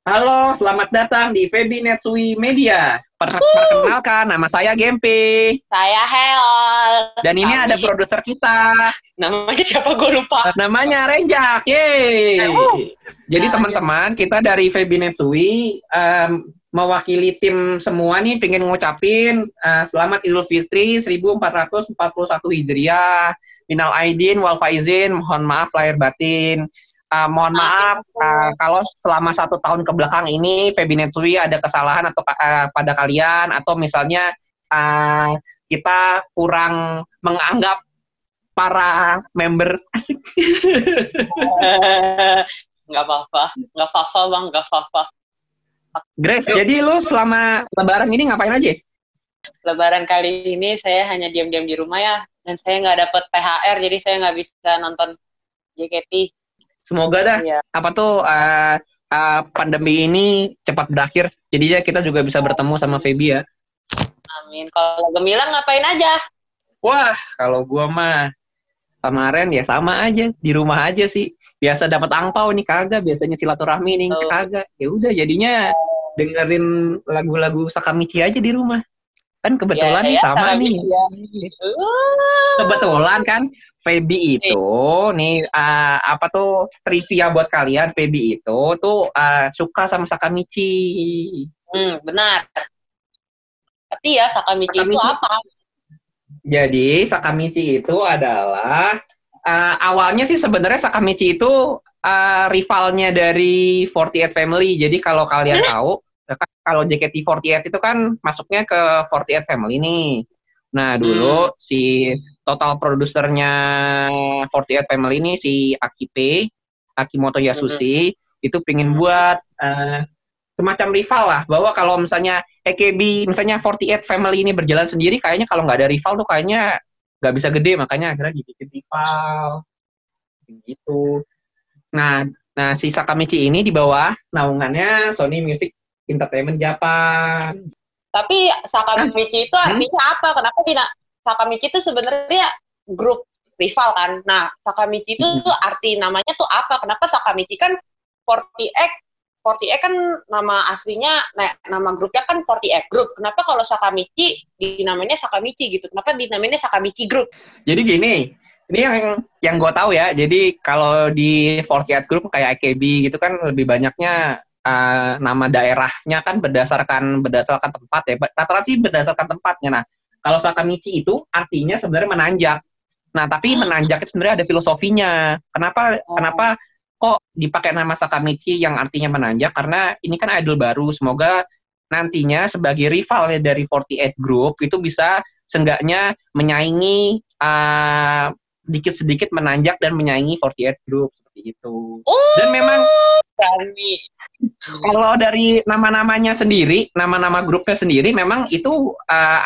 Halo, selamat datang di Febi Netsui Media. Perkenalkan, nama saya Gempi. Saya Heol. Dan ini ada produser kita. Namanya siapa? Gue lupa. Namanya Rejak. Yeay. Jadi teman-teman, kita dari Febi Netsui mewakili tim semua nih pengen ngucapin selamat Idul Fitri 1441 Hijriah. Minal aidin wal faizin, mohon maaf lahir batin. Mohon maaf kalau selama 1 tahun ke belakang ini Febi Netsui ada kesalahan atau pada kalian, atau misalnya kita kurang menganggap para member asik. Nggak apa-apa bang, nggak apa-apa. Grace, jadi lu selama Lebaran ini ngapain aja? Lebaran kali ini saya hanya diam-diam di rumah ya, dan saya nggak dapet THR, jadi saya nggak bisa nonton JKT. Semoga dah pandemi ini cepat berakhir, jadinya kita juga bisa bertemu sama Febi ya. Amin. Kalau Gemilang ngapain aja? Wah, kalau gua mah kemarin ya sama aja, di rumah aja sih. Biasa dapat angpau nih kagak, biasanya silaturahmi nih kagak. Ya udah jadinya dengerin lagu-lagu Sakamichi aja di rumah. Kan kebetulan nih sama nih. Ya. Kebetulan kan Febi itu nih trivia buat kalian. Febi itu tuh suka sama Sakamichi. Benar. Tapi ya Sakamichi itu apa? Jadi Sakamichi itu adalah awalnya sih sebenarnya Sakamichi itu rivalnya dari 48 Family. Jadi kalau kalian tahu, kalau JKT48 itu kan masuknya ke 48 Family nih. Nah dulu si total produsernya 48 Family ini si Akimoto Yasushi itu pengen buat semacam rival lah, bahwa kalau misalnya AKB, misalnya 48 Family ini berjalan sendiri, kayaknya kalau nggak ada rival tuh kayaknya nggak bisa gede, makanya akhirnya dibikin rival gitu. Nah si Sakamichi ini di bawah naungannya Sony Music Entertainment Japan. Tapi Sakamichi itu artinya apa? Kenapa Sakamichi itu sebenarnya grup rival kan? Nah, Sakamichi itu arti namanya tuh apa? Kenapa Sakamichi kan 48 kan nama aslinya, nama grupnya kan 48 Group. Kenapa kalau Sakamichi dinamainya Sakamichi gitu? Kenapa dinamainya Sakamichi Group? Jadi gini, ini yang gue tahu ya. Jadi kalau di 48 Group kayak AKB gitu kan lebih banyaknya nama daerahnya kan berdasarkan tempat ya. Rata-rata sih berdasarkan tempatnya. Nah, kalau Sakamichi itu artinya sebenarnya menanjak. Nah, tapi menanjak itu sebenarnya ada filosofinya. Kenapa kok dipakai nama Sakamichi yang artinya menanjak? Karena ini kan idol baru. Semoga nantinya sebagai rival dari 48 Group itu bisa seenggaknya menyaingi sedikit-sedikit menanjak dan menyaingi 48 Group seperti itu. Dan memang kalau dari nama-namanya sendiri, nama-nama grupnya sendiri memang itu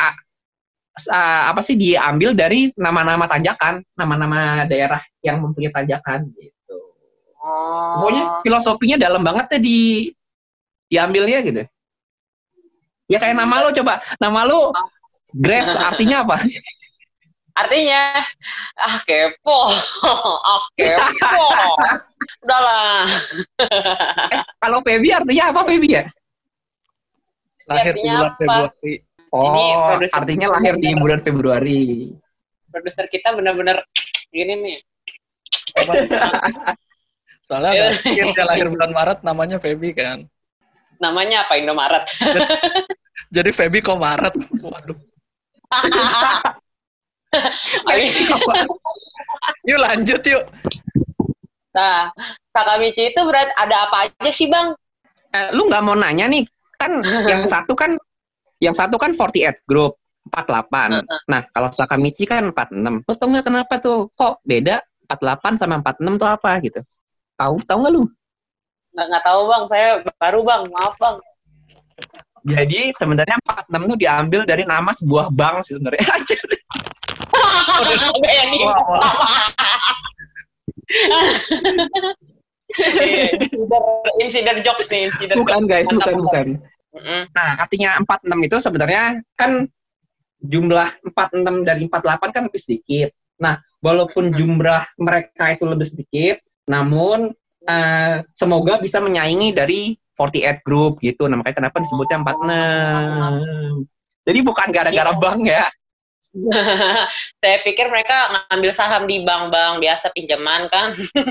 diambil dari nama-nama tanjakan, nama-nama daerah yang mempunyai tanjakan gitu. Pokoknya filosofinya dalam banget ya diambilnya gitu. Ya kayak nama lo, coba nama lo Grace artinya apa? Artinya kepo. Udahlah. Kalau Febi artinya apa, Febi ya? Lahir di bulan Februari. Artinya lahir di bulan Februari. Produser kita benar-benar gini nih. Soalnya mungkin dia lahir bulan Maret, namanya Febi kan. Namanya apa, Indomaret? Jadi Febi kok Maret? Waduh. Yuk lanjut yuk. Nah, Sakamichi itu berarti ada apa aja sih bang? Lu nggak mau nanya nih, kan yang satu kan 48 Group 48. Nah kalau Sakamichi kan 46. Lu tau nggak kenapa tuh kok beda 48 sama 46 tuh apa gitu? Tahu nggak lu? Nggak tahu bang, saya baru bang, maaf bang. Jadi sebenarnya 46 itu diambil dari nama sebuah bank sih sebenarnya. Insiden jokes nih. Bukan guys, bukan. Nah artinya 46 itu sebenarnya kan jumlah 46 dari 48 kan lebih sedikit. Nah walaupun jumlah mereka itu lebih sedikit, namun semoga bisa menyaingi dari 48 group gitu. Nah, makanya kenapa disebutnya 46. Jadi bukan gara-gara bank ya. Saya pikir mereka ngambil saham di bank-bank biasa pinjaman kan.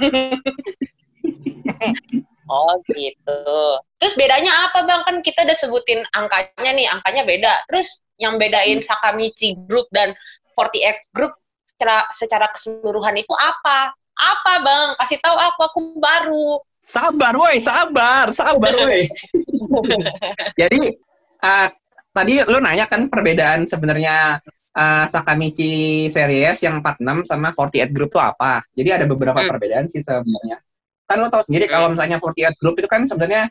Oh gitu. Terus bedanya apa Bang? Kan kita udah sebutin angkanya nih, angkanya beda. Terus yang bedain Sakamichi Group dan 48 Group secara keseluruhan itu apa? Apa Bang? Kasih tahu aku baru. Sabar woi. Jadi tadi lu nanya kan perbedaan sebenarnya Sakamichi Series yang 46 sama 48 Group itu apa? Jadi ada beberapa perbedaan sih sebenarnya. Kan lo tau sendiri kalau misalnya 48 Group itu kan sebenarnya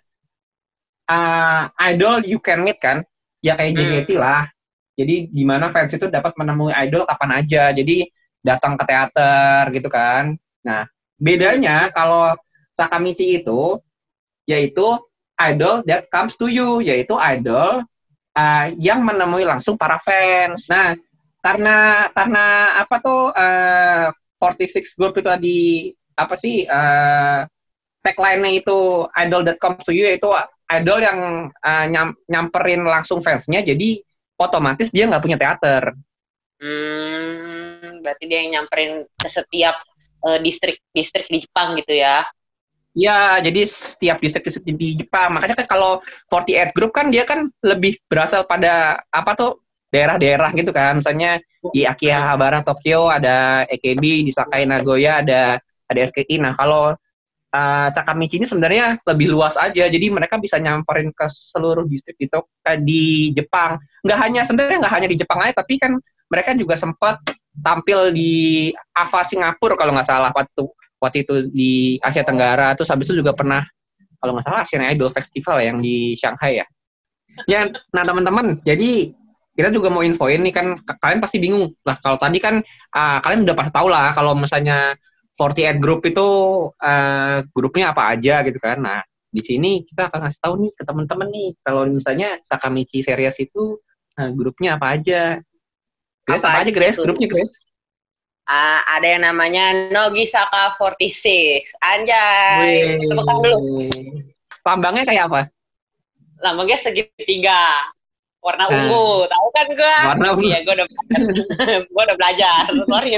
idol you can meet kan, ya kayak JKT lah. Jadi gimana fans itu dapat menemui idol kapan aja. Jadi datang ke teater gitu kan. Nah, bedanya kalau Sakamichi itu yaitu idol that comes to you, yaitu idol yang menemui langsung para fans. Nah, karena apa tuh 46 Group itu tadi apa sih tagline-nya itu idol that comes to you, yaitu idol yang nyamperin langsung fansnya, jadi otomatis dia nggak punya teater. Berarti dia yang nyamperin ke setiap distrik di Jepang gitu ya? Ya, jadi setiap distrik di Jepang. Makanya kan kalau 48 Group kan dia kan lebih berasal pada apa tuh daerah-daerah gitu kan. Misalnya di Akihabara, Tokyo ada AKB, di Sakai, Nagoya ada SKI. Nah, kalau Sakamichi ini sebenarnya lebih luas aja, jadi mereka bisa nyamperin ke seluruh distrik di Jepang. Sebenarnya nggak hanya di Jepang aja, tapi kan mereka juga sempat tampil di AVA Singapura kalau nggak salah waktu itu di Asia Tenggara. Terus habis itu juga pernah kalau nggak salah Asian Idol Festival yang di Shanghai ya. Ya, nah teman-teman, jadi kita juga mau infoin nih kan, kalian pasti bingung lah. Kalau tadi kan kalian udah pasti tahu lah kalau misalnya 48 Group itu grupnya apa aja gitu kan. Nah, di sini kita akan ngasih tahu nih ke teman-teman nih kalau misalnya Sakamichi Series itu grupnya apa aja. Grace, apa aja Grace? Grupnya Grace? Ada yang namanya Nogisaka 46. Anjay. Tepuk tangan dulu. Lambangnya kayak apa? Lambangnya segitiga. Warna ungu. Tahu kan gue? Warna ungu. Iya, gue udah belajar. Sorry.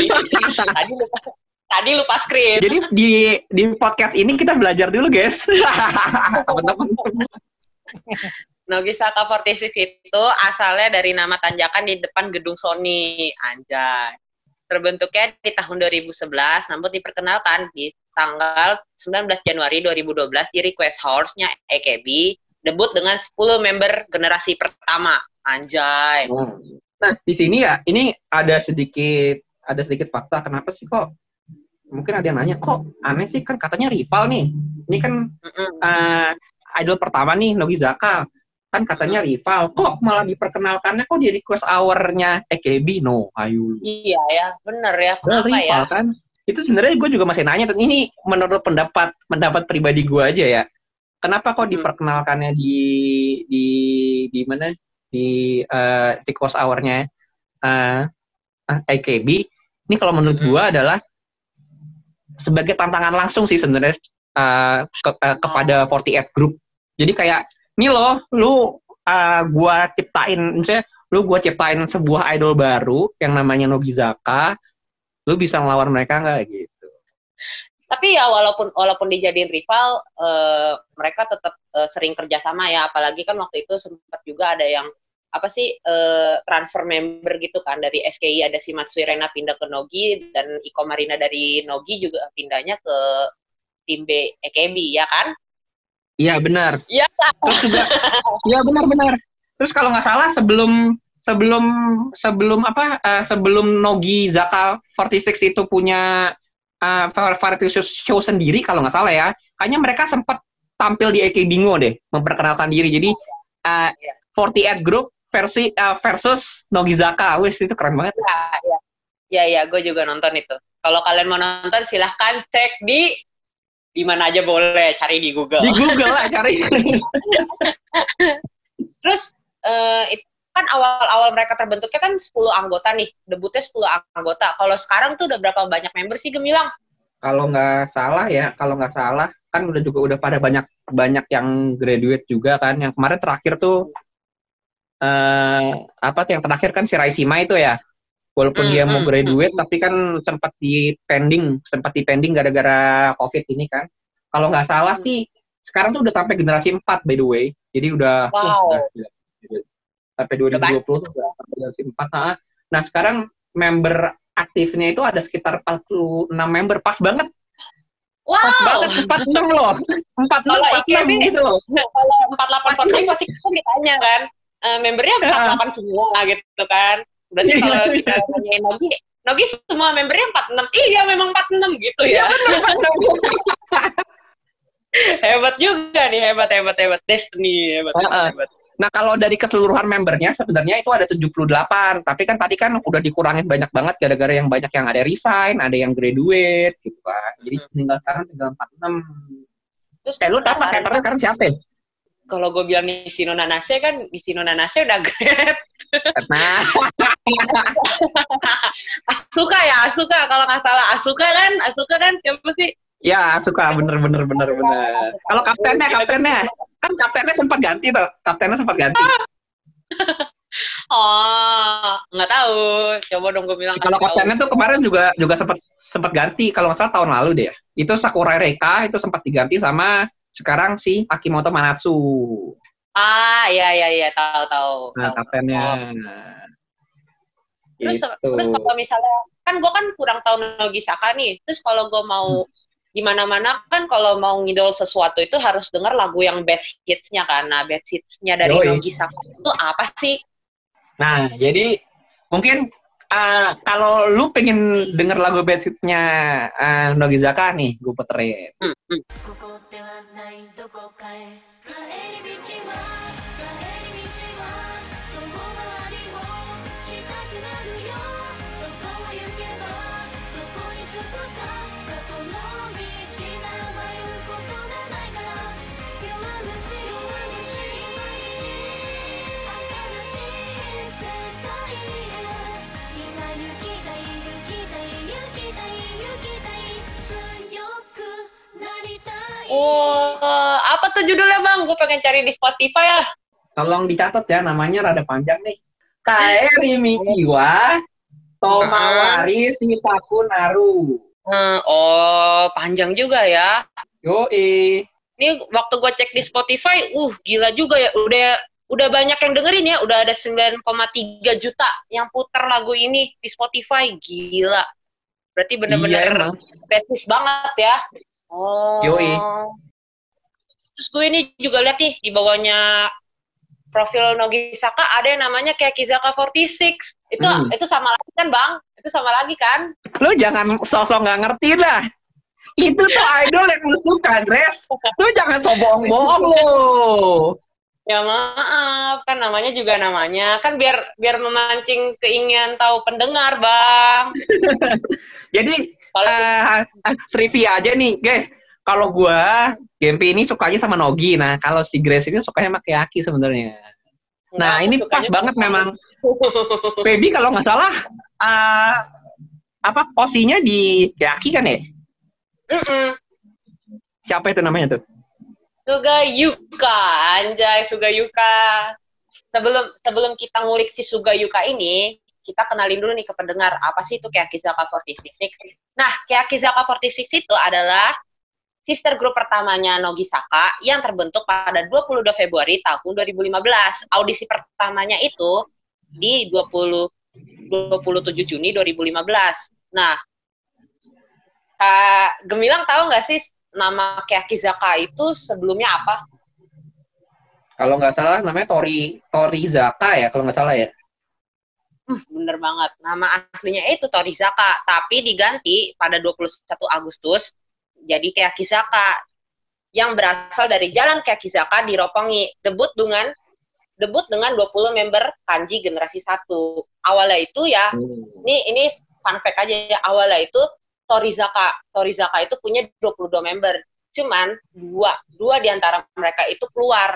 Tadi lupa skrip. Jadi di podcast ini kita belajar dulu, guys. Teman-teman semua. Nogisaka 46 itu asalnya dari nama tanjakan di depan gedung Sony. Anjay. Terbentuknya di tahun 2011, namun diperkenalkan di tanggal 19 Januari 2012 di Request House-nya AKB, debut dengan 10 member generasi pertama. Anjay. Nah, di sini ya, ini ada sedikit fakta. Kenapa sih kok? Mungkin ada yang nanya, kok aneh sih, kan katanya rival nih. Ini kan idol pertama nih, Nogizaka. Kan katanya rival. Kok malah diperkenalkannya kok di request hour-nya AKB? No, ayo. Iya ya, bener ya. Kenapa rival, ya? Kan? Itu sebenarnya gue juga masih nanya. Ini menurut pendapat pribadi gue aja ya. Kenapa kok diperkenalkannya di mana? Di request hour-nya AKB? Ini kalau menurut gue adalah sebagai tantangan langsung sih sebenarnya kepada 48 Group. Jadi kayak ini loh, gua ciptain sebuah idol baru yang namanya Nogizaka, lu bisa ngelawan mereka nggak gitu? Tapi ya walaupun dijadiin rival, mereka tetap sering kerjasama ya, apalagi kan waktu itu sempat juga ada yang transfer member gitu kan, dari SKI ada si Matsui Rena pindah ke Nogi, dan Iko Marina dari Nogi juga pindahnya ke tim B AKB ya kan? Iya benar. Iya. Terus juga, iya benar. Terus kalau nggak salah sebelum Nogizaka 46 itu punya variety show sendiri kalau nggak salah ya, kayaknya mereka sempat tampil di AKB Bingo deh, memperkenalkan diri. Jadi 48 Group versus Nogizaka, wes itu keren banget. Iya, gue juga nonton itu. Kalau kalian mau nonton silahkan cek di mana aja boleh, cari di Google. Di Google lah cari. Terus itu kan awal mereka terbentuknya kan 10 anggota nih, debutnya 10 anggota. Kalau sekarang tuh udah berapa banyak member sih Gemilang? Kalau nggak salah kan udah pada banyak banyak yang graduate juga kan. Yang kemarin terakhir tuh yang terakhir kan si Raisima itu ya. Walaupun dia mau graduate, tapi kan sempat di pending gara-gara COVID ini kan. Kalau nggak salah sih, sekarang tuh udah sampai generasi 4 by the way. Jadi udah, sampai 2020 udah sampai generasi 4. Nah, sekarang member aktifnya itu ada sekitar 46 member, pas banget. Wow. Pas banget, 46 loh. 46 gitu. Kalau 48 pasti kan ditanya kan, membernya 48 semua gitu kan. Berarti kalau kita nanyain Nogi semua membernya 46. Iya, memang 46 gitu ya. Hebat juga nih, hebat. Destiny, hebat. Nah, kalau dari keseluruhan membernya sebenarnya itu ada 78. Tapi kan tadi kan udah dikurangin banyak banget gara-gara yang banyak yang ada resign, ada yang graduate gitu kan. Jadi sekarang tinggal 46. Terus lu tahu Mas Centernya sekarang siapa? Kalau gue bilang di Sino Nanase kan, di Sino Nanase udah grad. Nah. Asuka kalau nggak salah. Asuka kan siapa sih? Ya, Asuka, bener. Kalau kaptennya. Kan kaptennya sempat ganti tuh. Oh, nggak tahu. Coba dong gue bilang. Kalau kaptennya tuh kemarin juga sempat ganti. Kalau nggak salah tahun lalu deh. Itu Sakurai Reika, itu sempat diganti sama sekarang si Akimoto Manatsu. Iya, tahu. Nah, kaptennya. Terus kalau misalnya, kan gue kan kurang tahu Nogisaka nih. Terus kalau gue mau di mana-mana kan kalau mau ngidol sesuatu itu harus denger lagu yang best hits-nya kan. Nah, best hits-nya dari Nogisaka itu apa sih? Nah, jadi mungkin kalau lu pengen denger lagu best hits-nya Nogisaka nih, gue puterin. Apa tuh judulnya Bang? Gue pengen cari di Spotify ya. Tolong dicatat ya, namanya rada panjang nih. Kaeri Michiwa Tomawari Shitaku Naru. Panjang juga ya. Yoi. Ini waktu gue cek di Spotify, gila juga ya. Udah banyak yang dengerin ya. Udah ada 9,3 juta yang putar lagu ini di Spotify. Gila. Berarti bener-bener basis banget ya. Yoi. Terus gue ini juga lihat nih di bawahnya profil Nogisaka ada yang namanya kayak Kizaka 46. Itu sama lagi kan Bang? Itu sama lagi kan? Lu jangan sosok nggak ngerti lah. Itu tuh idol yang lu suka, Dres. Lu jangan so bohong-bohong lu. Ya maaf, kan namanya juga namanya. Kan biar memancing keinginan tahu pendengar, Bang. Jadi trivia aja nih, guys. Kalau gua Gempi ini sukanya sama Nogi. Nah, kalau si Grace ini sukanya sama Keaki sebenarnya. Nah, ini pas banget memang. Baby kalau nggak salah posisinya di Keaki kan ya? Siapa itu namanya tuh? Sugayuka, anjay Sugayuka. Sebelum kita ngulik si Sugayuka ini, kita kenalin dulu nih ke pendengar, apa sih itu Keyakizaka 46? Nah, Keyakizaka 46 itu adalah sister group pertamanya Nogisaka yang terbentuk pada 22 Februari tahun 2015. Audisi pertamanya itu di 27 Juni 2015. Nah, Gemilang tahu nggak sih nama Keyakizaka itu sebelumnya apa? Kalau nggak salah namanya Torizaka ya, kalau nggak salah ya. Bener banget. Nama aslinya itu Torizaka, tapi diganti pada 21 Agustus jadi Keyakizaka yang berasal dari Jalan Keyakizaka di Roppongi. Debut dengan 20 member kanji generasi 1. Awalnya itu ya, ini fun fact aja ya, awalnya itu Torizaka itu punya 22 member. Cuman dua di antara mereka itu keluar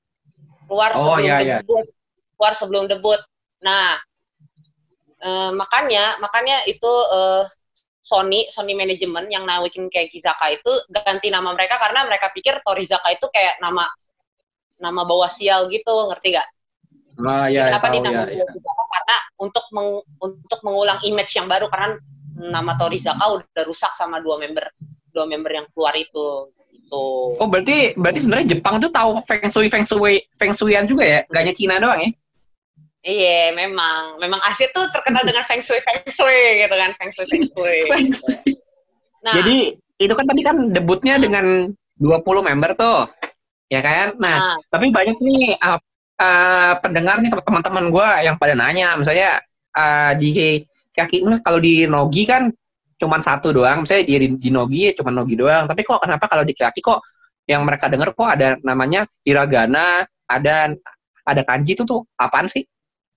sebelum debut. Nah, makanya itu Sony manajemen yang nawakin kayak Kizaka itu ganti nama mereka karena mereka pikir Torizaka itu kayak nama bawa sial gitu, ngerti gak? Ya, Kenapa tahu dinamain ya. Torizaka? Karena untuk mengulang image yang baru karena nama Torizaka udah rusak sama dua member yang keluar itu. Gitu. Oh, berarti sebenarnya Jepang tuh tahu feng shuian juga ya, nggak hanya Cina doang ya? Iya, memang Asia tuh terkenal dengan feng shui gitu kan, feng shui. Nah, jadi itu kan tadi kan debutnya dengan 20 member tuh, ya kan? Nah, tapi banyak nih pendengar nih teman-teman gue yang pada nanya, misalnya di kaki kalau di Nogi kan cuman satu doang, misalnya di Nogi ya cuma Nogi doang, tapi kok kenapa kalau di kaki kok yang mereka dengar kok ada namanya hiragana, ada kanji itu tuh apaan sih?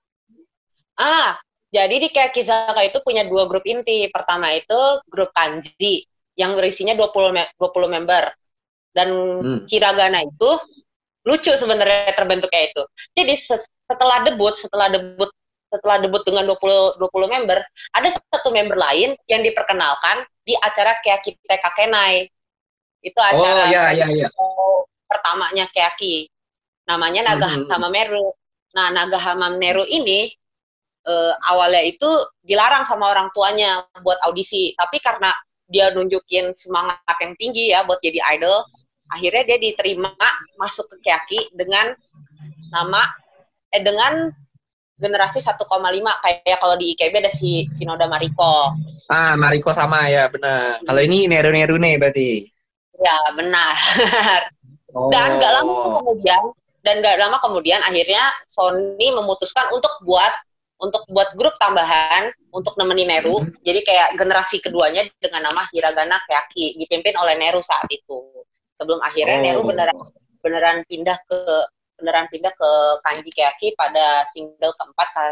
Jadi di Kizaka itu punya 2 grup inti. Pertama itu grup kanji yang berisinya 20 member. Dan hiragana itu lucu sebenarnya terbentuknya itu. Jadi setelah debut dengan 20 member, ada satu member lain yang diperkenalkan di acara Keaki Tekakenai. Itu acara pertamanya Keaki. Namanya Nagahama Meru. Nah, Nagahama Meru ini awalnya itu dilarang sama orang tuanya buat audisi, tapi karena dia nunjukin semangat yang tinggi ya buat jadi idol, akhirnya dia diterima masuk ke Keaki dengan dengan generasi 1,5 kayak kalau di IKB ada si Shinoda Mariko. Mariko sama ya, benar. Kalau ini Neru nih berarti. Ya, benar. Dan nggak lama kemudian akhirnya Sony memutuskan untuk buat grup tambahan untuk nemenin Neru. Jadi kayak generasi keduanya dengan nama Hiragana Keaki dipimpin oleh Neru saat itu. Sebelum akhirnya Neru beneran pindah ke kanji Keaki pada single keempat.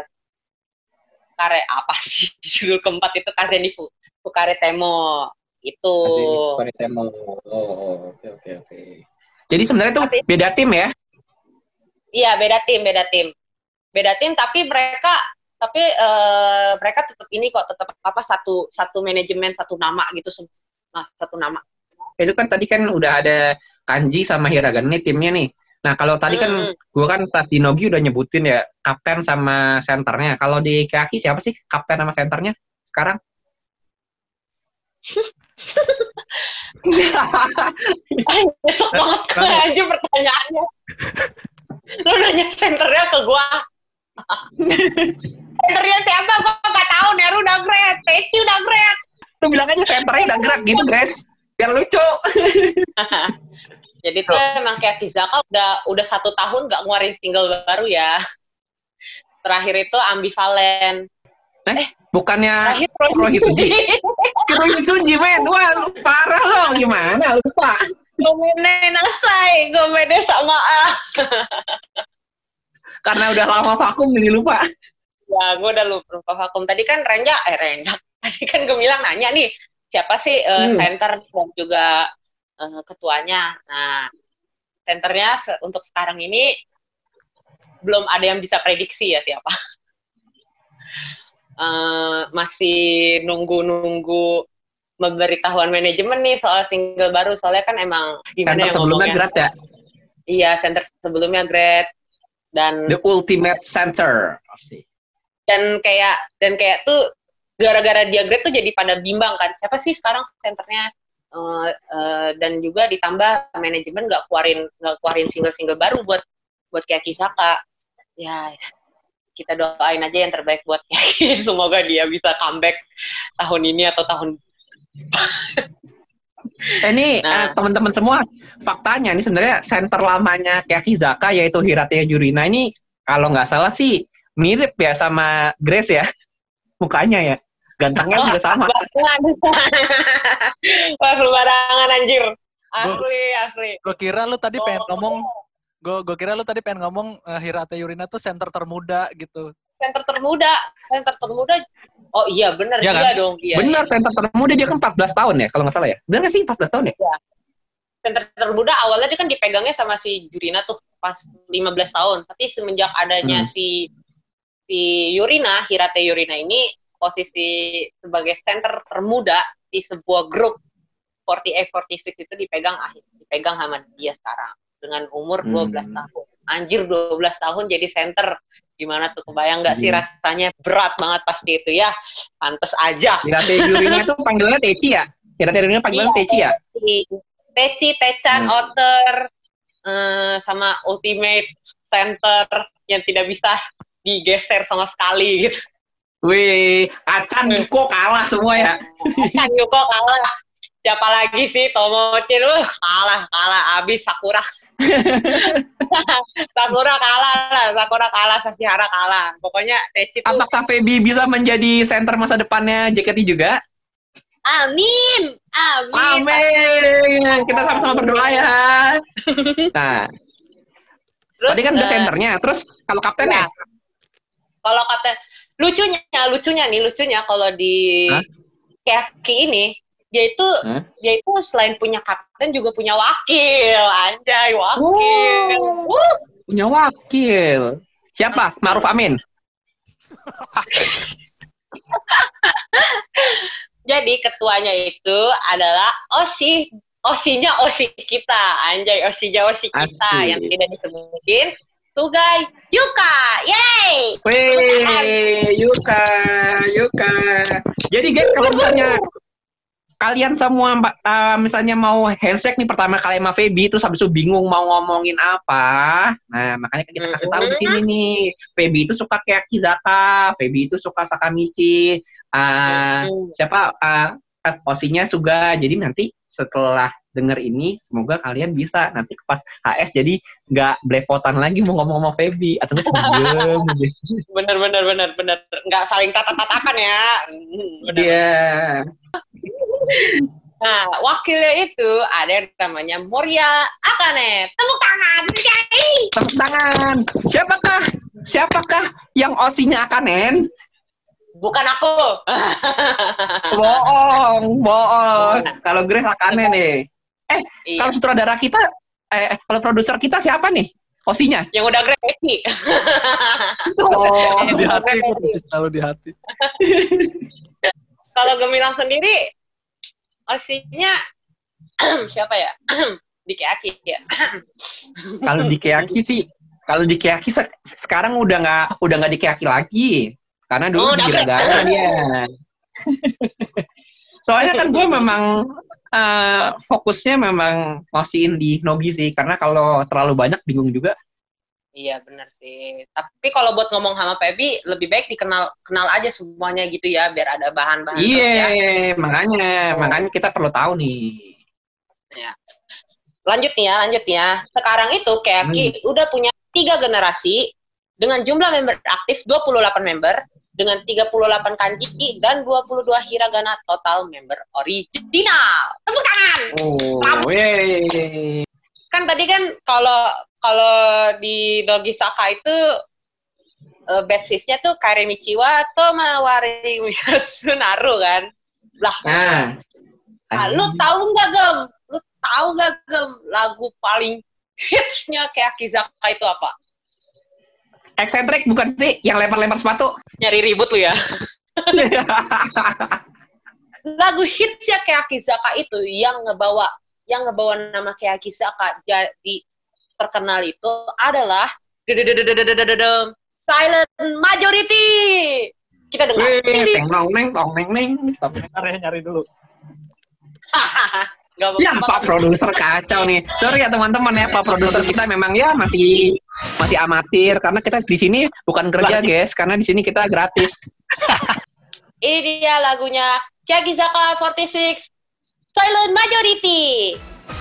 Single keempat itu Kazeni Fukare Temo itu. Fukare Temo. Oke. Jadi sebenarnya tuh beda tim ya? Iya, beda tim tapi mereka tetap ini kok, tetap satu manajemen, satu nama gitu. Nah, satu nama. Itu kan tadi kan udah ada kanji sama hiragana nih timnya nih. Nah, kalau tadi kan gue kan pas di Nogi udah nyebutin ya kapten sama senternya. Kalau di Keaki siapa sih kapten sama senternya sekarang? Besok banget gue aja pertanyaannya. Lo nanya senternya ke gue. Senternya siapa? Gue gak tahu. Neru udah grade, Teci udah grade. Tuh bilang aja senternya udah grade gitu guys, biar lucu. Jadi tuh emang kayak Kizaka udah 1 tahun gak ngeluarin single baru ya. Terakhir itu Ambivalen. Bukannya Kurohitsuji? Kurohitsuji men, wah lu parah lo, gimana lupa? Gomene Nasai, Gomene sama Karena udah lama vakum jadi lupa. Ya, gue udah lupa vakum. Tadi kan Renja. Tadi kan gue bilang nanya nih, siapa sih center dan juga ketuanya. Nah, senternya untuk sekarang ini belum ada yang bisa prediksi ya siapa. Masih nunggu memberitahuan manajemen nih soal single baru. Soalnya kan emang gimana center sebelumnya grade ya? Iya, center sebelumnya grade. Dan the ultimate center pasti. Dan kayak tuh gara-gara dia grade tuh jadi pada bimbang kan. Siapa sih sekarang senternya? Dan juga ditambah manajemen nggak keluarin single baru buat kayak Kizaka. Ya, kita doain aja yang terbaik buat Keaki. Semoga dia bisa comeback tahun ini atau tahun ini teman-teman semua, faktanya ini sebenarnya center lamanya Kizaka yaitu Hirate Yurina ini kalau nggak salah sih mirip ya sama Grace ya mukanya ya, gantengnya juga sama. Wah, sembarangan anjir. Asli. Gue kira lu tadi pengen ngomong Hirate Yurina tuh center termuda gitu. Center termuda. Oh iya, benar ya, juga kan? Dong. Iya, benar, center termuda dia kan 14 tahun ya, kalau nggak salah ya. Benar nggak sih 14 tahun ya? Iya. Center termuda awalnya dia kan dipegangnya sama si Yurina tuh pas 15 tahun. Tapi semenjak adanya si Yurina, Hirate Yurina ini posisi sebagai center termuda di sebuah grup 48-46 itu dipegang sama dia sekarang dengan umur 12 tahun. Anjir, 12 tahun jadi center. Gimana tuh, kebayang nggak sih rasanya? Berat banget pasti itu ya. Pantes aja. Kategorinya tuh panggilannya Teci ya? Kategorinya panggilan Teci ya? Teci, Techan, Otter, sama ultimate center yang tidak bisa digeser sama sekali gitu. Wih, Acan Yuko kalah semua ya? Acan Yuko kalah. Siapa lagi sih? Tomochin, kalah. Abis Sakura. Sakura kalah, Sashihara kalah. Pokoknya Teci tuh... Apakah Feby bisa menjadi center masa depannya JKT juga? Amin. Kita sama-sama berdoa ya. Nah, terus, tadi kan udah senternya. Terus kalau kaptennya? Kalau kapten, lucunya kalau di Keaki ini, dia itu selain punya kapten juga punya wakil. Anjay, wakil. Punya wakil. Siapa? Ma'ruf Amin. Jadi ketuanya itu adalah Osinya kita. Anjay, Osinya kita yang tidak disebutin. Tugai Yuka. Yeay! Wih, Yuka. Jadi guys, kalau misalnya kalian semua misalnya mau handshake nih pertama kali sama Feby, terus habis itu bingung mau ngomongin apa. Nah, makanya kita kasih tahu di sini nih. Feby itu suka Keaki Zaka, Feby itu suka Sakamichi. Siapa Osinya Suga. Jadi nanti setelah denger ini, semoga kalian bisa nanti pas HS jadi nggak belepotan lagi mau ngomong sama Feby atau nggak diem. Bener. Nggak saling tatap-tatapan ya. Iya. Nah, wakilnya itu ada yang namanya Moria Akane. Tepuk tangan. Tepuk tangan. Siapakah yang Osinya Akanen? Bukan aku. Bohong. Kalau Grace Akane nih. Iya. Kalau sutradara kita, kalau produser kita siapa nih? Osinya? Yang udah Gracie. Di hati, selalu di hati. Kalau Gemilang sendiri, Osinya siapa ya? Di Keaki ya. Kalau di Keaki sekarang udah nggak di Keaki lagi. Karena dulu di Hiragana dia. Soalnya kan gue memang fokusnya memang ngosiin di Nogi sih. Karena kalau terlalu banyak bingung juga. Iya benar sih. Tapi kalau buat ngomong sama Feby, lebih baik kenal aja semuanya gitu ya, biar ada bahan-bahan. Iya, makanya kita perlu tahu nih. Ya. Lanjut nih ya. Sekarang itu Keaki udah punya 3 generasi dengan jumlah member aktif 28 member, dengan 38 kanji dan 22 hiragana, total member original. Tepuk tangan. Kan tadi kan kalau di Dogi Saka itu basisnya tuh Karemichiwa Tomawari Mitsunaru kan. Lu tahu nggak Gem lagu paling hitsnya Keaki Zaka itu apa? Eksentrik bukan sih yang lempar-lempar sepatu? Nyari ribut lu ya. Lagu hitsnya Keaki Zaka itu yang ngebawa nama Keaki Zaka jadi terkenal itu adalah Silent Majority. Kita dengar. Nyari dulu. Ya, Pak Produser kacau nih. Sorry ya teman-teman ya, Pak Produser kita memang ya masih amatir karena kita di sini bukan kerja, guys, karena di sini kita gratis. Ini dia lagunya Keaki Zaka 46 Silent Majority.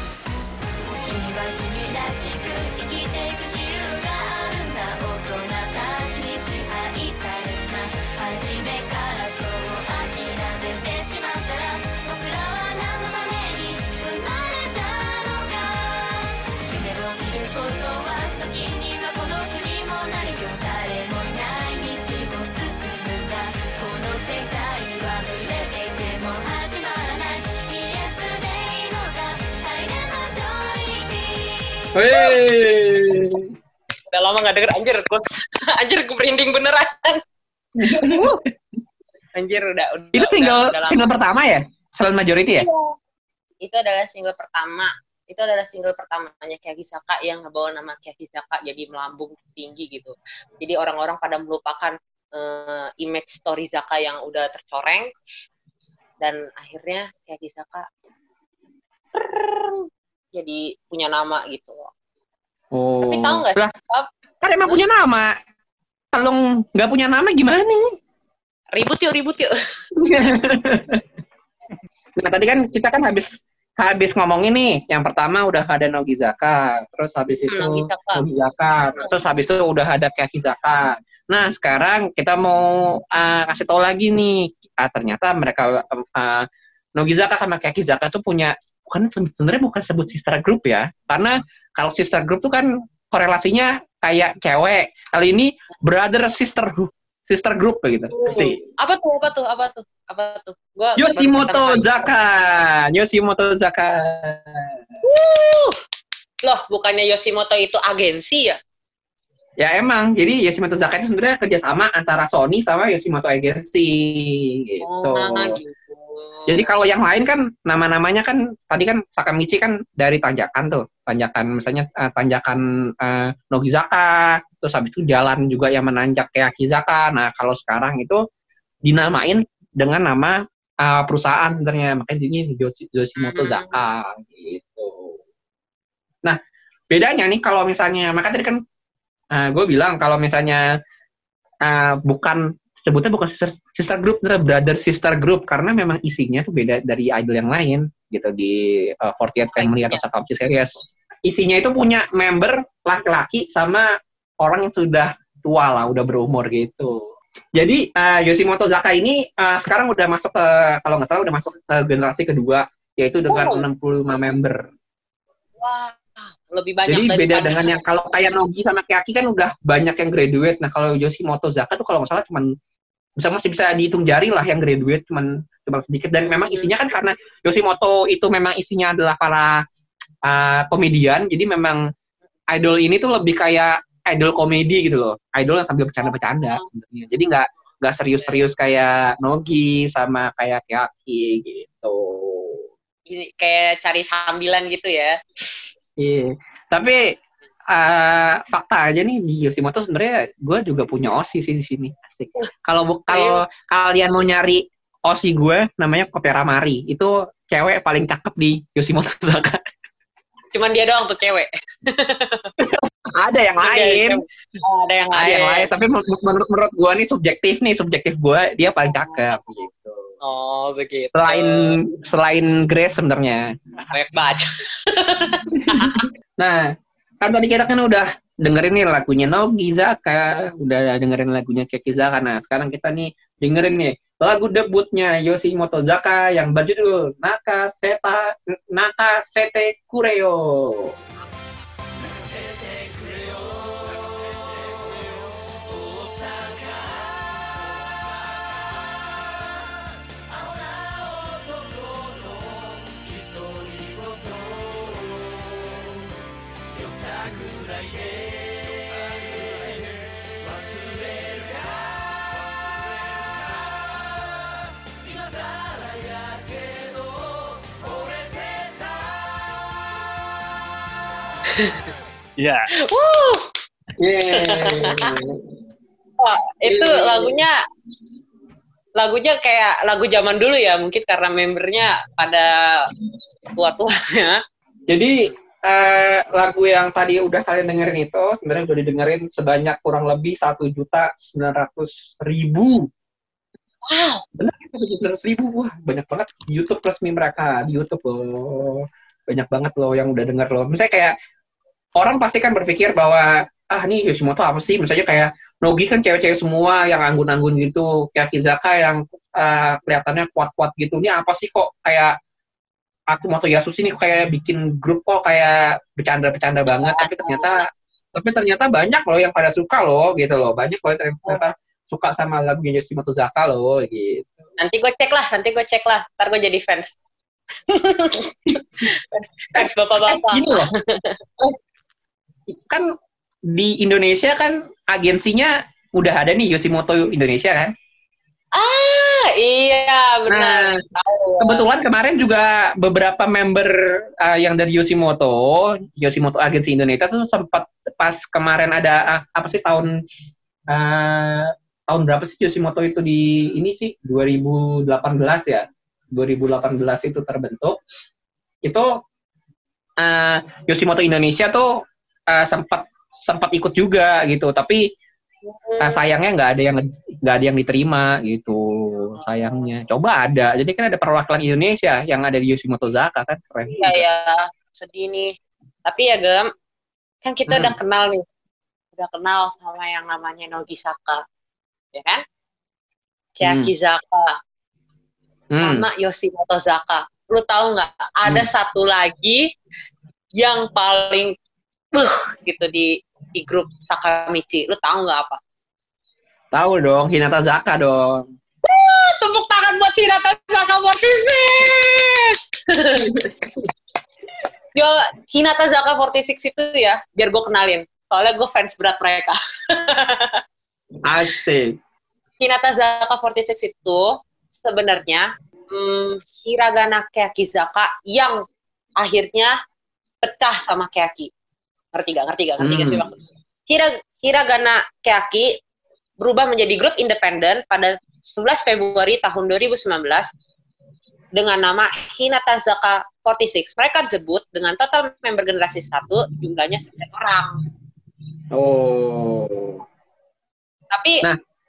Udah lama gak denger, anjir gue merinding beneran. Anjir udah Itu single udah lama. single pertama ya? Selain Majority ya? Itu adalah single pertama. Itu adalah single pertamanya Kyagisaka yang ngebawa nama Kyagisaka jadi melambung tinggi gitu. Jadi orang-orang pada melupakan image story Zaka yang udah tercoreng, dan akhirnya Kyagisaka jadi punya nama gitu loh. Oh. Tapi tahu nggak sih? Kan emang punya nama. Kalau nggak punya nama gimana nih? Ribut yuk. Nah tadi kan kita kan habis ngomongin nih. Yang pertama udah ada Nogizaka, terus habis itu Nogizaka, terus habis itu udah ada Kyagisaka. Nah sekarang kita mau kasih tahu lagi nih. Ternyata mereka Nogizaka sama Kyagisaka tuh punya sebenarnya bukan sebut sister group ya. Karena kalau sister group tuh kan korelasinya kayak cewek. Kali ini brother sister group begitu. Apa tuh? Yoshimoto Zaka. Loh, bukannya Yoshimoto itu agensi ya? Ya emang, jadi Yoshimoto Zaka itu sebenarnya kerjasama antara Sony sama Yoshimoto Agency gitu. Gitu. Jadi kalau yang lain kan nama-namanya kan tadi kan Sakamichi kan dari tanjakan tuh, misalnya tanjakan Nogizaka, terus habis itu jalan juga yang menanjak ke Yakizaka. Nah kalau sekarang itu dinamain dengan nama perusahaan sebenarnya, makanya ini Yoshimoto Zaka gitu. Nah bedanya nih kalau misalnya, maka tadi kan gue bilang kalau misalnya sebutnya bukan sister group, brother sister group, karena memang isinya tuh beda dari idol yang lain gitu di 48 Family atau Sakamichi Series. Isinya itu punya member laki-laki sama orang yang sudah tua lah, udah berumur gitu. Jadi Yoshimoto Zaka ini sekarang udah masuk ke, kalau nggak salah udah masuk ke generasi kedua, yaitu dengan 65 member. Wah, lebih banyak. Jadi beda dengan yang kalau kayak Nogi sama Kyaki kan udah banyak yang graduate. Nah kalau Yoshimoto Zaka tuh kalau nggak salah cuman masih bisa dihitung jari lah yang graduate, cuman sedikit. Dan memang isinya kan karena Yoshimoto itu memang isinya adalah para komedian, jadi memang idol ini tuh lebih kayak idol komedi gitu loh, idol yang sambil bercanda-bercanda sebenarnya. Jadi nggak serius-serius kayak Nogi sama kayak Kyaki gitu. Kayak cari sambilan gitu ya. Iya, tapi fakta aja nih di Yoshimoto sebenarnya gue juga punya OSI sih di sini. Asik. Kalau kalian mau nyari OSI gue, namanya Kotera Mari. Itu cewek paling cakep di Yoshimoto Zaka. Cuman dia doang tuh cewek. Ada yang lain. Ada yang lain. Tapi menurut gue nih subjektif gue, dia paling cakep gitu. Oh begitu. Selain Grace sebenarnya. Banyak banget. Nah, kan tadi kita kan udah dengerin nih lagunya Nogizaka, udah dengerin lagunya Kyagisaka. Nah, sekarang kita nih dengerin nih lagu debutnya Yoshimoto Zaka yang berjudul Nakasete Kureo. Iya. Wah, itu lagunya kayak lagu zaman dulu ya, mungkin karena membernya pada tua-tuanya. Jadi lagu yang tadi udah kalian dengerin itu sebenarnya udah didengerin sebanyak kurang lebih 1.900.000. Wow. Benar, 1.900.000. Wah, banyak banget di YouTube resmi mereka, di YouTube loh. Banyak banget loh yang udah denger loh. Misalnya kayak orang pasti kan berpikir bahwa nih Yoshimoto apa sih? Misalnya kayak Nogi kan cewek-cewek semua yang anggun-anggun gitu, kayak Kizaka yang kelihatannya kuat-kuat gitu. Ini apa sih kok kayak Akimoto Yasushi ini kayak bikin grup kok kayak bercanda-bercanda banget, tapi ternyata banyak loh yang pada suka loh gitu loh. Banyak loh yang ternyata suka sama lagu Yoshimoto Zaka loh gitu. Nanti gue cek lah. Ntar gue jadi fans. Fans bapak-bapak. Gini loh. Kan di Indonesia kan agensinya udah ada nih Yoshimoto Indonesia kan? Iya, Nah, benar. Tahu. kebetulan kemarin juga beberapa member yang dari Yoshimoto Agency Indonesia tuh sempat pas kemarin ada apa sih tahun berapa sih Yoshimoto itu di ini sih 2018 ya. 2018 itu terbentuk. Itu Yoshimoto Indonesia tuh sempat ikut juga gitu, tapi sayangnya nggak ada yang diterima gitu, sayangnya. Coba ada, jadi kan ada perwakilan Indonesia yang ada di Yoshimoto Zaka kan, keren. Iya ya, sedih nih. Tapi ya Gem, kan kita udah kenal nih, udah kenal sama yang namanya Nogisaka, ya kan? Kiyaki Zaka, sama Yoshimoto Zaka. Lu tahu nggak? Ada satu lagi yang paling gitu di grup Sakamichi. Lu tahu nggak apa? Tahu dong, Hinata Zaka dong. Tepuk tangan buat Hinata Zaka 46. Yo, Hinata Zaka 46 itu ya, biar gue kenalin. Soalnya gue fans berat mereka. Asik. Hinata Zaka 46 itu sebenarnya hiragana Keyaki Zaka yang akhirnya pecah sama Keyaki. Ngerti gak sih maksudnya? Hiragana Keyaki berubah menjadi grup independen pada 11 Februari tahun 2019 dengan nama Hinata Zaka 46. Mereka debut dengan total member generasi 1 jumlahnya 9 orang. Oh. Tapi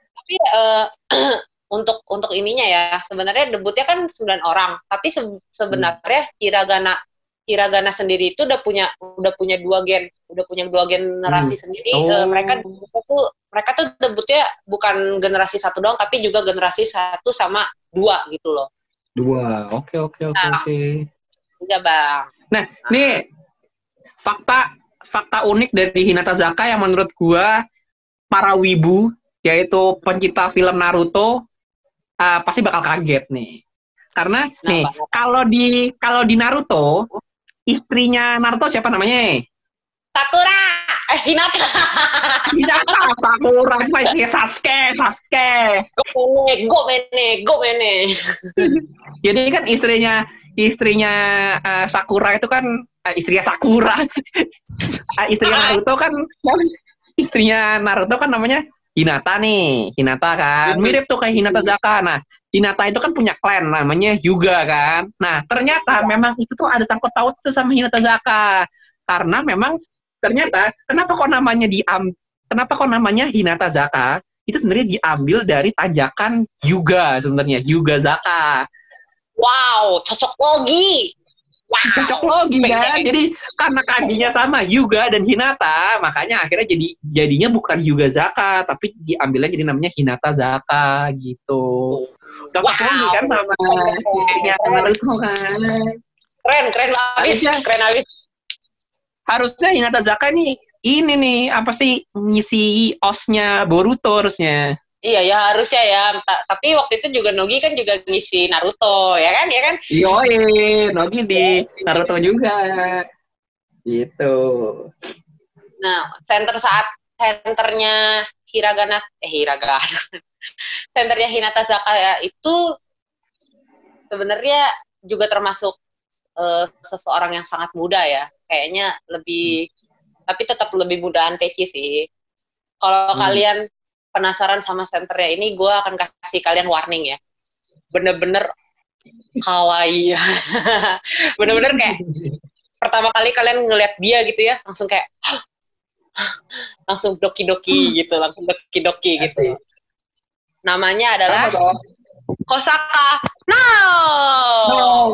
untuk ininya ya, sebenarnya debutnya kan 9 orang, tapi sebenarnya Hiragana sendiri itu udah punya dua generasi sendiri. Mereka tuh debutnya bukan generasi 1 doang, tapi juga generasi 1 sama 2 gitu loh. 2. Oke. Iya, Bang. Nah, ini fakta unik dari Hinata Zaka yang menurut gua para wibu, yaitu pencinta film Naruto, pasti bakal kaget nih. Karena nih, kalau di Naruto, istrinya Naruto siapa namanya? Sakura. Hinata. Sakura, istrinya Sasuke. Go mene. Jadi kan istrinya Sakura itu kan istrinya Sakura. Istrinya Naruto kan namanya Hinata kan. Mirip tuh kayak Hinata Zaka. Nah, Hinata itu kan punya klan namanya Hyuga kan. Nah, ternyata memang itu tuh ada sangkut paut tuh sama Hinata Zaka. Karena memang ternyata kenapa kok namanya Hinata Zaka? Itu sebenarnya diambil dari tajakan Hyuga sebenarnya, Hyuga Zaka. Wow, cocok logi. Wow. Cocok logi kan. Jadi karena kanjinya sama Hyuga dan Hinata, makanya akhirnya jadinya bukan Hyuga Zaka, tapi diambilnya jadi namanya Hinata Zaka gitu. Cocok logi kan sama istrinya Naruto kan. Keren abis. Harusnya Hinata Zaka ini nih apa sih ngisi OS-nya Boruto harusnya. Iya ya harusnya ya. Tapi waktu itu juga Nogi kan juga ngisi Naruto, ya kan? Yoi, Nogi di Naruto juga. Gitu. Nah, senternya Hiragana. Senternya Hinata Zaka ya, itu sebenarnya juga termasuk seseorang yang sangat muda ya. Kayaknya tapi tetap lebih muda Anteci sih. Kalau kalian penasaran sama senternya ini, gue akan kasih kalian warning ya. Bener-bener kawaii. Bener-bener kayak pertama kali kalian ngeliat dia gitu ya, langsung doki-doki gitu, gitu. Namanya adalah Kosaka Now.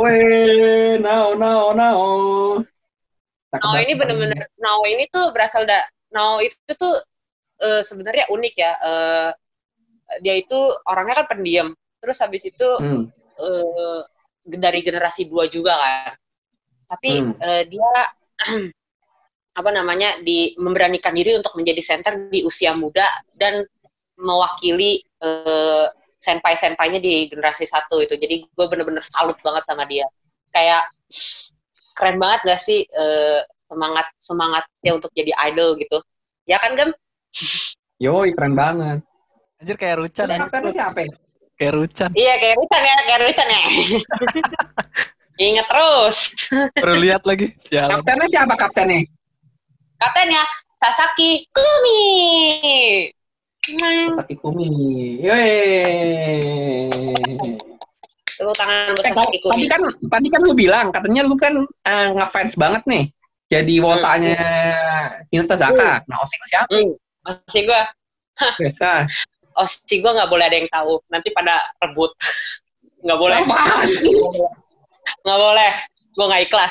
Now ini bener-bener, Now ini tuh berasal Now itu tuh sebenarnya unik ya. Dia itu orangnya kan pendiam. Terus habis itu dari generasi 2 juga kan. Tapi dia memberanikan diri untuk menjadi center di usia muda dan mewakili senpai-senpainya di generasi 1 itu. Jadi gue bener-bener salut banget sama dia. Kayak keren banget gak sih semangatnya untuk jadi idol gitu. Ya kan, Gem? Yoi, keren banget. Anjir kayak Rucan. Kaptennya siapa? Kayak Rucan. Iya, kayak Rucan ya. Ingat terus. Baru lihat lagi. Sialan. Kaptennya siapa kaptennya? Kaptennya Sasaki Kumi. Sasaki Kumi. Yeay. Tepuk tangan buat Sasaki Kumi. Tadi kan lu bilang katanya lu kan ngefans banget nih. Jadi wotanya Hinata Zaka. Nah, Osi lu siapa? Osi gue. Biasa. Osi gue nggak boleh ada yang tahu. Nanti pada rebut. Nggak boleh. Apaan sih? Nggak boleh. Gue nggak ikhlas.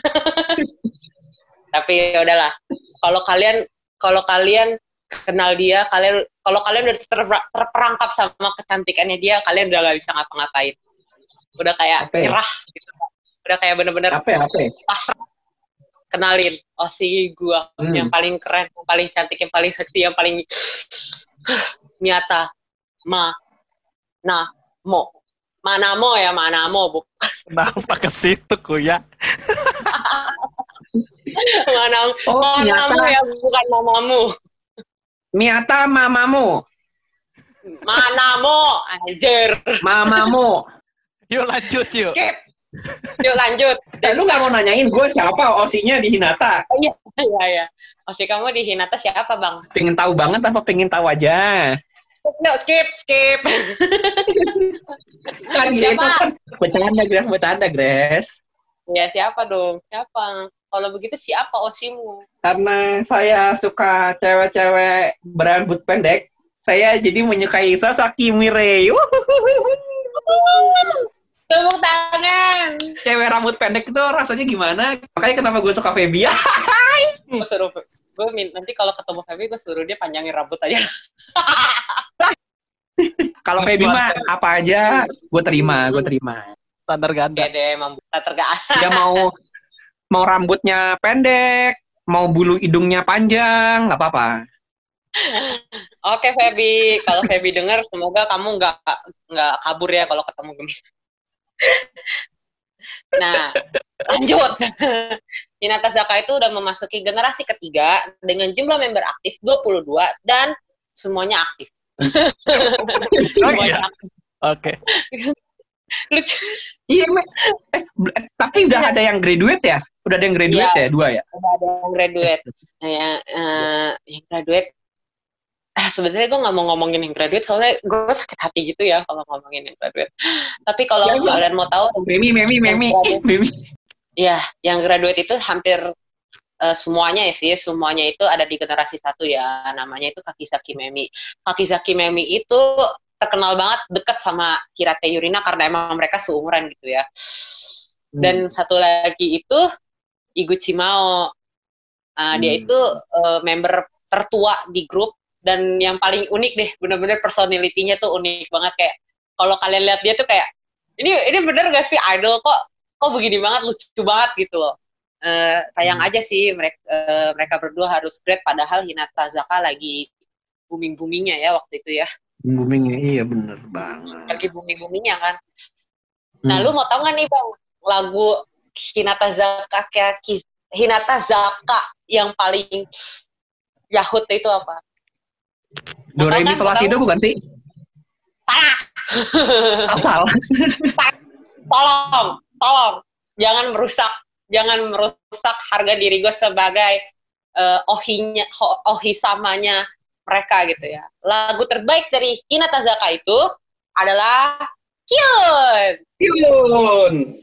Tapi ya udahlah. Kalau kalian kenal dia, kalau kalian udah terperangkap sama kecantikannya dia, kalian udah nggak bisa ngapa-ngapain. Udah kayak nyerah gitu. Udah kayak bener-bener pasrah. Kenalin Osi gua yang paling keren, yang paling cantik, yang paling seksi, yang paling Miyata Manamo bukan. Kenapa ke situ Kuya? Manamo ya, bukan mamamu. Miyata mamamu. Manamo, anjir. Mamamu. Yuk lanjut yuk. Skip. Yuk lanjut. Lu nggak mau nanyain gue siapa Osinya di Hinata? Iya. Osi kamu di Hinata siapa, Bang? Pengen tahu banget apa pengen tahu aja? No, skip. Kan gitu kan bercanda, Grace. Ya, siapa dong? Siapa? Kalau begitu siapa Osimu? Karena saya suka cewek-cewek berambut pendek, saya jadi menyukai Sasaki Mirei. Tepuk tangan. Cewek rambut pendek itu rasanya gimana? Makanya kenapa gue suka Feby. Nanti kalau ketemu Feby, gue suruh dia panjangin rambut aja. Kalau Feby mah apa aja, gue terima. Standar ganda. Oke deh, emang tergak. Dia mau rambutnya pendek, mau bulu hidungnya panjang, nggak apa-apa. Oke Feby, kalau Feby dengar, semoga kamu nggak kabur ya kalau ketemu Gemi. Nah, lanjut. Hinata Zaka itu udah memasuki generasi ketiga dengan jumlah member aktif 22 dan semuanya aktif. Semuanya aktif. Oke. Lucu. Iya, tapi udah ada yang graduate ya? Udah ada yang graduate ya? 2 ya? Udah ada yang graduate. Yang graduate. Sebenarnya gue nggak mau ngomongin yang graduate, soalnya gue sakit hati gitu ya kalau ngomongin yang graduate. Tapi kalau kalian mau tahu, Memi. Ya, yang graduate itu hampir semuanya itu ada di generasi 1 ya. Namanya itu Kakizaki Memi. Kakizaki Memi itu terkenal banget dekat sama Hirate Yurina karena emang mereka seumuran gitu ya. Dan satu lagi itu Iguchi Mao. Dia itu member tertua di grup. Dan yang paling unik deh, bener-bener personality-nya tuh unik banget. Kayak kalau kalian lihat dia tuh kayak ini bener gak sih idol, kok begini banget, lucu banget gitu loh. Sayang aja sih mereka berdua harus grade, padahal Hinata Zaka lagi booming-boomingnya ya waktu itu ya. Boomingnya, iya bener banget. Lagi booming-boomingnya kan. Nah, lu mau tau gak nih Bang, lagu Hinata Zaka yang paling Yahut itu apa? Do Re Mi Sol La Si Do bukan sih? Salah. Tolong. Jangan merusak harga diri gue sebagai ohisamanya mereka gitu ya. Lagu terbaik dari Hinata Zaka itu adalah Kyun.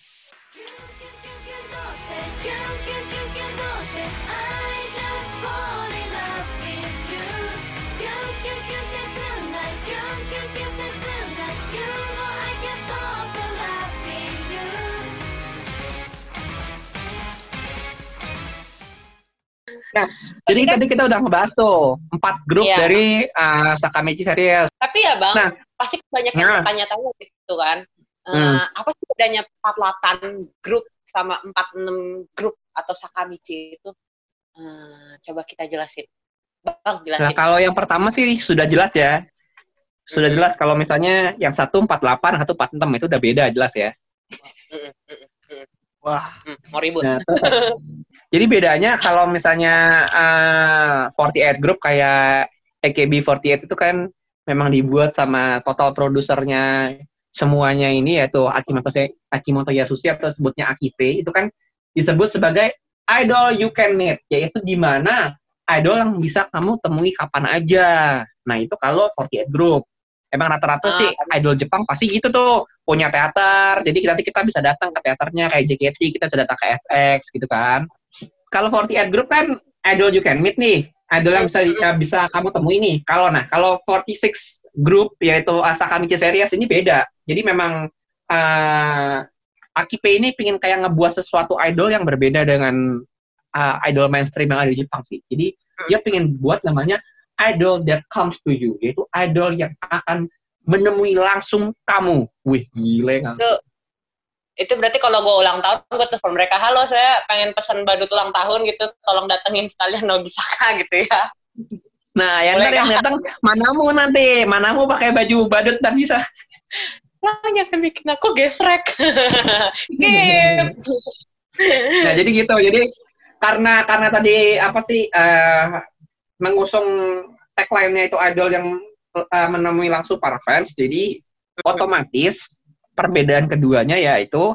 Nah, jadi tadi kita udah ngebahas tuh 4 grup dari Sakamichi Series. Tapi ya Bang, pasti banyak yang bertanya-tanya gitu kan. Apa sih bedanya 48 grup sama 46 grup atau Sakamichi itu? Coba kita jelasin. Bang, jelasin. Nah, kalau yang pertama sih sudah jelas ya. Sudah jelas kalau misalnya yang satu 48, satu 46 itu udah beda jelas ya. Wah, mau ribut. Nah, jadi bedanya kalau misalnya 48 group kayak AKB48 itu kan memang dibuat sama total produsernya semuanya ini, yaitu Akimoto Yasushi atau sebutnya Akipe, itu kan disebut sebagai idol you can meet, yaitu di mana idol yang bisa kamu temui kapan aja. Nah, itu kalau 48 Group. Emang rata-rata sih idol Jepang pasti gitu tuh, punya teater, jadi nanti kita bisa datang ke teaternya, kayak JKT, kita bisa datang ke FX gitu kan. Kalau 48 Group kan idol you can meet nih, idol yang bisa kamu temui nih. Kalau 46 Group, yaitu Sakamichi Series, ini beda. Jadi memang Akipe ini pengen kayak ngebuat sesuatu idol yang berbeda dengan idol mainstream yang ada di Jepang sih. Jadi dia pengen buat namanya idol that comes to you, yaitu idol yang akan menemui langsung kamu. Wih, gile kan? Itu berarti kalau gue ulang tahun, gue telepon mereka, halo saya pengen pesan badut ulang tahun gitu, tolong datengin sekalian Nobisaka gitu ya. Nah, yang datang manamu pakai baju badut dan bisa. Nah, jangan bikin aku gesrek. Nah, jadi gitu. Jadi karena tadi mengusung tagline-nya itu idol yang menemui langsung para fans, jadi otomatis perbedaan keduanya yaitu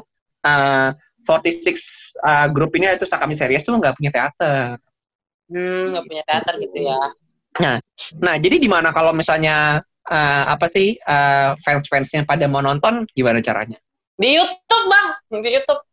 46 Group ini, yaitu Sakami Series tuh nggak punya teater. Nggak punya teater gitu ya. Nah, jadi di mana kalau misalnya fans-fansnya pada mau nonton, gimana caranya? Di YouTube, Bang. Di YouTube.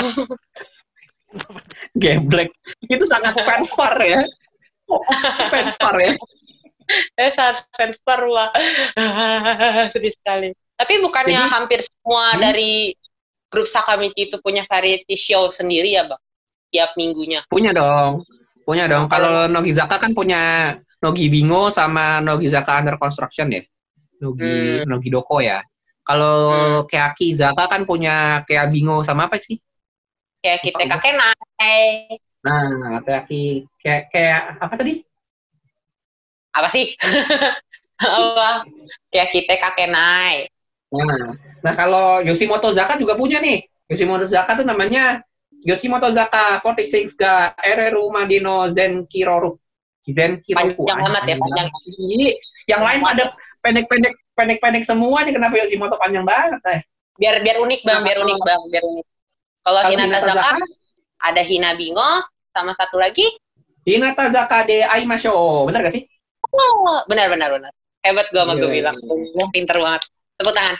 Geblek. Itu sangat fansfar ya. Fansfar ya. Sangat fansfar, Wak. Sedih sekali. Tapi bukannya hampir semua dari grup Sakamichi itu punya variety show sendiri ya, Bang? Tiap minggunya. Punya dong. Kalau Nogizaka kan punya Nogi Bingo sama Nogizaka Under Construction ya. Nogi Doko ya. Kalau Keaki Zaka kan punya Kayak Bingo sama apa sih? Kayak kita Kakenai. Nah, kayak apa tadi? Apa sih? Apa? Kayak kita Kakenai. Nah, kalau Yoshimoto Zaka juga punya nih. Yoshimoto Zaka tuh namanya Yoshimoto Zaka 46 ga Ereru Madino Zenkiroru. Panjang amat ya, panjang. Jadi yang lain pada pendek-pendek semua nih, kenapa Yoshimoto panjang banget? Biar unik, Bang, biar unik. Kalau Hinata Zaka ada Hina Bingo, sama satu lagi Hinata Zaka de Aimasho. Benar gak sih? Oh, benar. Hebat gue sama gue bilang. Pinter banget. Tepuk tangan.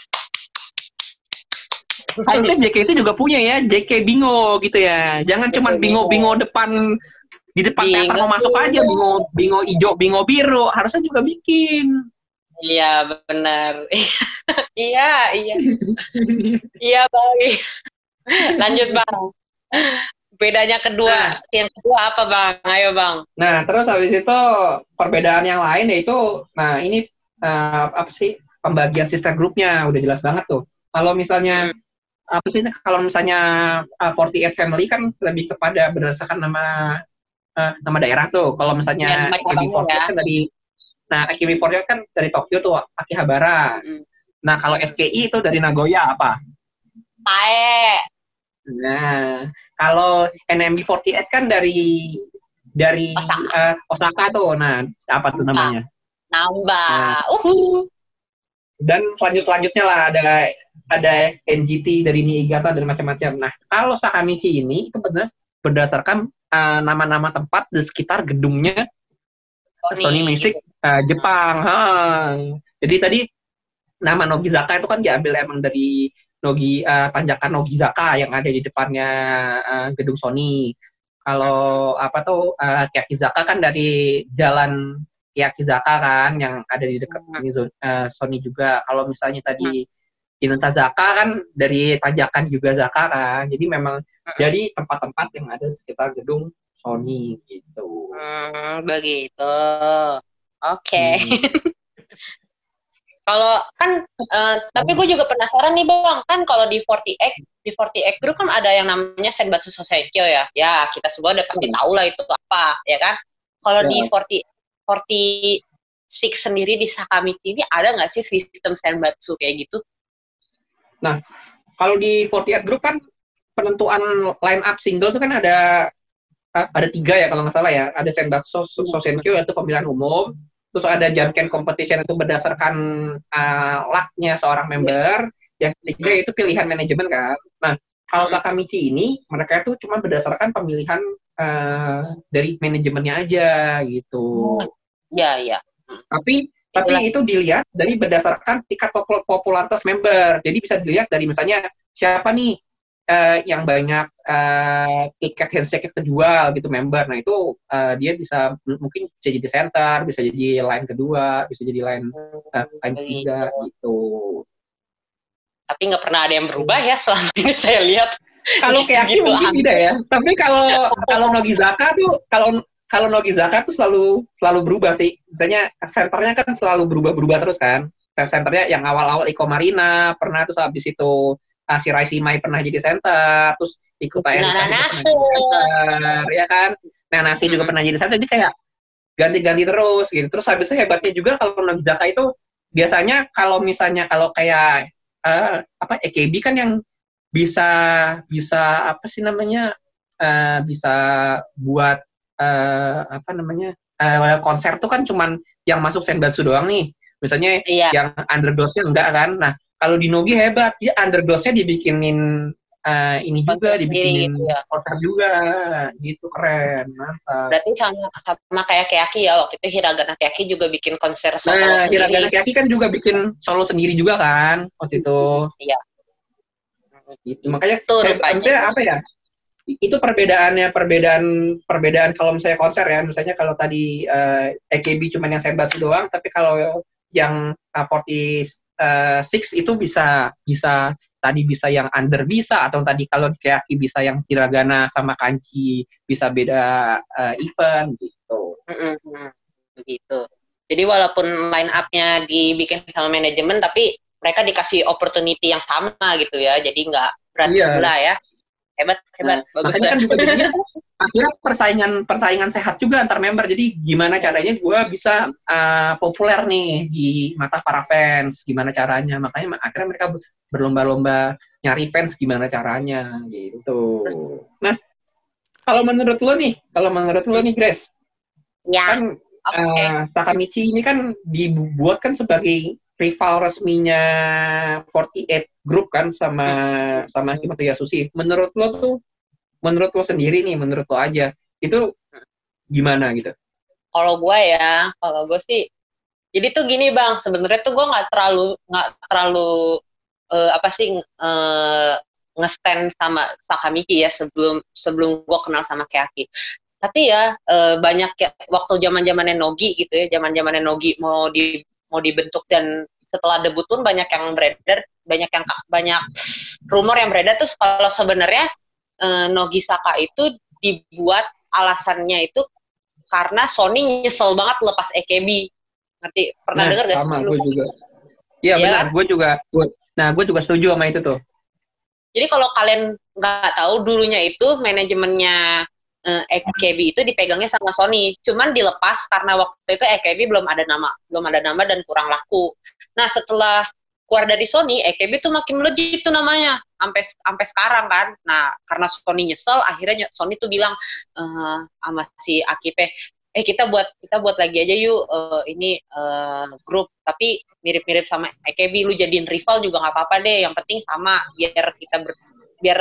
Harusnya JK itu juga punya ya, JK Bingo gitu ya. Jangan cuma bingo di depan teater mau masuk aja, bingo hijau, bingo biru. Harusnya juga bikin. Iya, benar. Iya. Iya, Bang. Lanjut, Bang. Bedanya yang kedua apa, Bang? Ayo, Bang. Nah, terus habis itu perbedaan yang lain yaitu, ini pembagian sister grupnya udah jelas banget tuh. Kalau misalnya kalau misalnya 48 Family kan lebih kepada berdasarkan nama daerah tuh. Kalau misalnya AKB48 kan AKB48 kan dari Tokyo tuh, Akihabara. Nah, kalau SKI itu dari Nagoya apa? Tae. Nah, kalau NMB48 kan dari Osaka tuh. Nah, apa tuh namanya? Nambah. Dan selanjutnya lah ada NGT dari Niigata dan macam-macam. Nah, kalau Sakamichi ini itu benar berdasarkan nama-nama tempat di sekitar gedungnya Sony Music Jepang. Jadi tadi nama Nogizaka itu kan diambil emang dari tanjakan Nogizaka yang ada di depannya gedung Sony. Kalau Kyakizaka kan dari jalan Kyakizaka kan yang ada di dekat Sony juga. Kalau misalnya tadi Hinata-zaka kan dari tanjakan juga Zaka kan. Jadi memang dari tempat-tempat yang ada sekitar gedung Sony gitu. Begitu. Oke. Kalau kan, tapi gue juga penasaran nih, Bang, kan kalau di 48 Group kan ada yang namanya Senbatsu Sosenkyo ya. Ya, kita semua udah pasti tahu lah itu apa, ya kan? Kalau di 46 sendiri di Sakamichi ini ada nggak sih sistem Senbatsu kayak gitu? Nah, kalau di 48 Group kan penentuan line up single itu kan ada 3 ya kalau nggak salah ya. Ada Senbatsu Sosenkyo yaitu pemilihan umum. terus ada Janken competition itu berdasarkan luck-nya seorang member, yang ketiga itu pilihan manajemen kan. Nah, kalau Sakamichi ini mereka itu cuma berdasarkan pemilihan dari manajemennya aja gitu. Iya. Tapi itu dilihat dari berdasarkan tingkat popularitas member. Jadi bisa dilihat dari misalnya siapa nih yang banyak tiket handshake kejual gitu member. Nah itu dia bisa mungkin bisa jadi center, bisa jadi line kedua, bisa jadi line ketiga gitu. Tapi nggak pernah ada yang berubah ya selama ini saya lihat. Kalau Keaki gitu, mungkin tidak ya. Tapi kalau Nogizaka tuh kalau Nogizaka tuh selalu berubah sih. Misalnya senternya kan selalu berubah terus kan. Senternya yang awal-awal Iko Marina pernah, terus habis itu Shirai Shimai pernah jadi center, terus ikut center, ya kan. Nah, Nasi juga pernah jadi center, jadi kayak ganti-ganti terus gitu. Terus habis itu hebatnya juga kalau Nogizaka itu biasanya kalau kayak AKB kan yang bisa apa sih namanya bisa buat konser tuh kan cuman yang masuk senbatsu doang nih. Misalnya yang undergloss-nya enggak kan. Nah, kalau di Nogi hebat, dia undergloss-nya dibikinin ini juga, dibikinin konser juga. Gitu, keren. Mantap. Berarti sama kayak Keaki ya, waktu itu Hiragana Keaki juga bikin konser solo sendiri. Hiragana Keaki kan juga bikin solo sendiri juga kan, waktu itu. Iya. Gitu. Makanya apa ya? Itu perbedaan kalau misalnya konser ya, misalnya kalau tadi AKB cuma yang senbatsu doang, tapi kalau yang 46 itu bisa tadi bisa yang under bisa, atau tadi kalau Keaki bisa yang Hiragana sama Kanji bisa beda event gitu. Begitu. Jadi walaupun line up-nya dibikin sama manajemen, tapi mereka dikasih opportunity yang sama gitu ya, jadi nggak berat sebelah ya. Hebat. Bagus kan juga jadinya akhirnya persaingan sehat juga antar member. Jadi gimana caranya gue bisa populer nih di mata para fans, gimana caranya. Makanya akhirnya mereka berlomba-lomba nyari fans gimana caranya gitu. Nah, kalau menurut lo nih Grace, kan Sakamichi ini kan dibuat kan sebagai rival resminya 48 Group kan sama Himoto Yasushi. Menurut lo sendiri nih, menurut lo aja, itu gimana gitu? Kalau gue sih, jadi tuh gini Bang, sebenarnya tuh gue nggak terlalu nge-stand sama Sakamichi ya sebelum gue kenal sama Keaki. Tapi ya banyak ya, waktu zaman-zamannya Nogi gitu ya, zaman-zamannya Nogi mau dibentuk, dan setelah debut pun banyak yang beredar, banyak rumor yang beredar tuh kalau sebenarnya Nogisaka itu dibuat alasannya itu karena Sony nyesel banget lepas AKB. Ngerti? Pernah dengar gak? Sama, gue juga. Iya benar, kan? Gue juga setuju sama itu tuh. Jadi kalau kalian nggak tahu, dulunya itu manajemennya AKB itu dipegangnya sama Sony, cuman dilepas karena waktu itu AKB belum ada nama dan kurang laku. Nah setelah keluar dari Sony, AKB tuh makin melejit tuh namanya sampai sekarang kan. Nah karena Sony nyesel, akhirnya Sony tuh bilang sama si Akipe, kita buat lagi aja yuk ini grup, tapi mirip-mirip sama AKB, lu jadiin rival juga nggak apa-apa deh, yang penting sama biar kita biar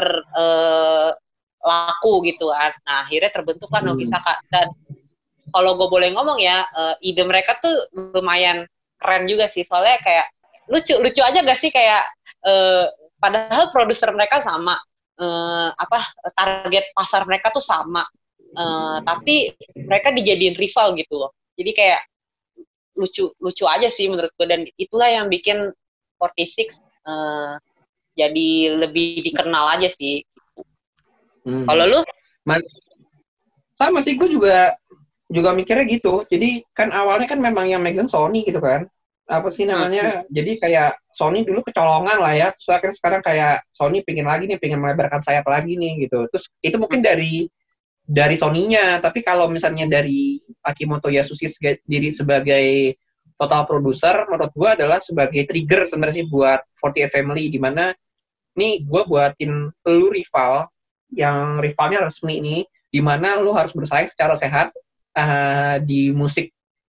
laku gitu kan. Nah akhirnya terbentuklah Nogisaka. Dan kalau gue boleh ngomong ya, ide mereka tuh lumayan keren juga sih, soalnya kayak lucu aja gak sih, kayak padahal produser mereka sama, target pasar mereka tuh sama, tapi mereka dijadiin rival gitu loh. Jadi kayak lucu aja sih menurut gue, dan itulah yang bikin 46 jadi lebih dikenal aja sih. Kalau lu? Sama sih, gue juga mikirnya gitu. Jadi kan awalnya kan memang yang megang Sony gitu kan. Apa sih namanya? Jadi kayak Sony dulu kecolongan lah ya. Terus akhirnya sekarang kayak Sony pengen melebarkan sayap lagi nih gitu. Terus itu mungkin dari Sony-nya. Tapi kalau misalnya dari Akimoto Yasushi sendiri sebagai total producer, menurut gue adalah sebagai trigger sebenarnya sih buat 48 Family, di mana nih gue buatin lu rival yang rivalnya resmi nih, di mana lu harus bersaing secara sehat di musik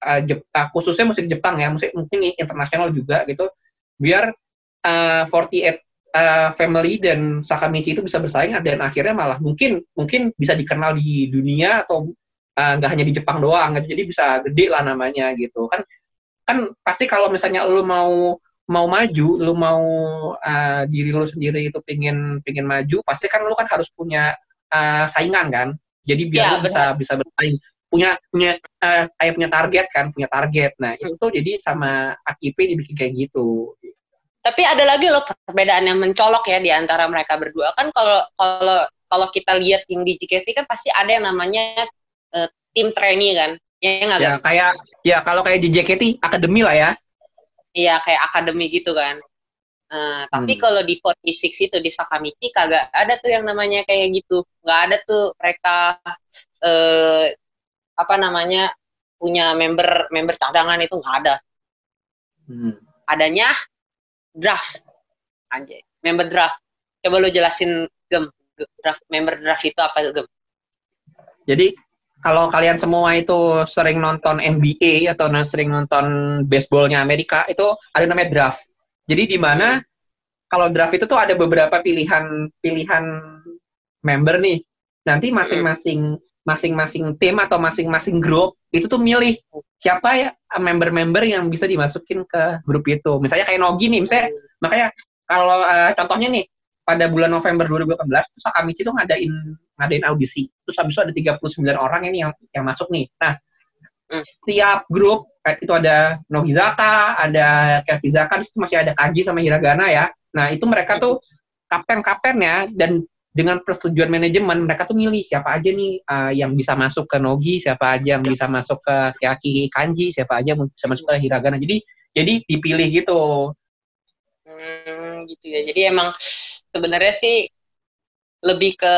khususnya musik Jepang ya, mungkin internasional juga gitu, biar 48 Family dan Sakamichi itu bisa bersaing dan akhirnya malah mungkin bisa dikenal di dunia atau nggak hanya di Jepang doang gitu. Jadi bisa gede lah namanya gitu. Kan pasti kalau misalnya lu mau maju, lu mau diri lu sendiri itu pingin maju, pasti kan lu kan harus punya saingan kan. Jadi biar lu bisa bersaing, punya kayak punya target. Nah, itu tuh jadi sama AKP dibikin kayak gitu. Tapi ada lagi loh perbedaan yang mencolok ya di antara mereka berdua. Kan kalau kita lihat yang di JKT kan pasti ada yang namanya tim trainee kan. Ya nggak? Ya kalau kayak di JKT akademi lah ya. Iya, kayak akademi gitu kan. Tapi kalau di 46 itu di Sakamichi kagak ada tuh yang namanya kayak gitu. Nggak ada tuh mereka punya member cadangan itu nggak ada. Adanya draft, anjay, member draft. Coba lu jelasin, Gem, member draft itu apa, Gem? Jadi kalau kalian semua itu sering nonton NBA atau sering nonton baseballnya Amerika, itu ada namanya draft. Jadi di mana kalau draft itu tuh ada beberapa pilihan member nih. Nanti masing-masing tim atau masing-masing grup itu tuh milih siapa ya member-member yang bisa dimasukin ke grup itu. Misalnya kayak Nogi nih, makanya kalau contohnya nih pada bulan November 2018 Sakamichi tuh ngadain audisi. Terus habis itu ada 39 orang ini yang masuk nih. Nah, setiap grup itu ada Nogizaka, ada Kevizaka, di situ masih ada Kanji sama Hiragana ya. Nah, itu mereka tuh kapten ya, dan dengan persetujuan manajemen mereka tuh milih siapa aja nih yang bisa masuk ke Nogi, siapa aja yang bisa masuk ke Kyaaki Kanji, siapa aja yang bisa masuk ke Hiragana. Jadi dipilih gitu. Gitu ya. Jadi emang sebenarnya sih lebih ke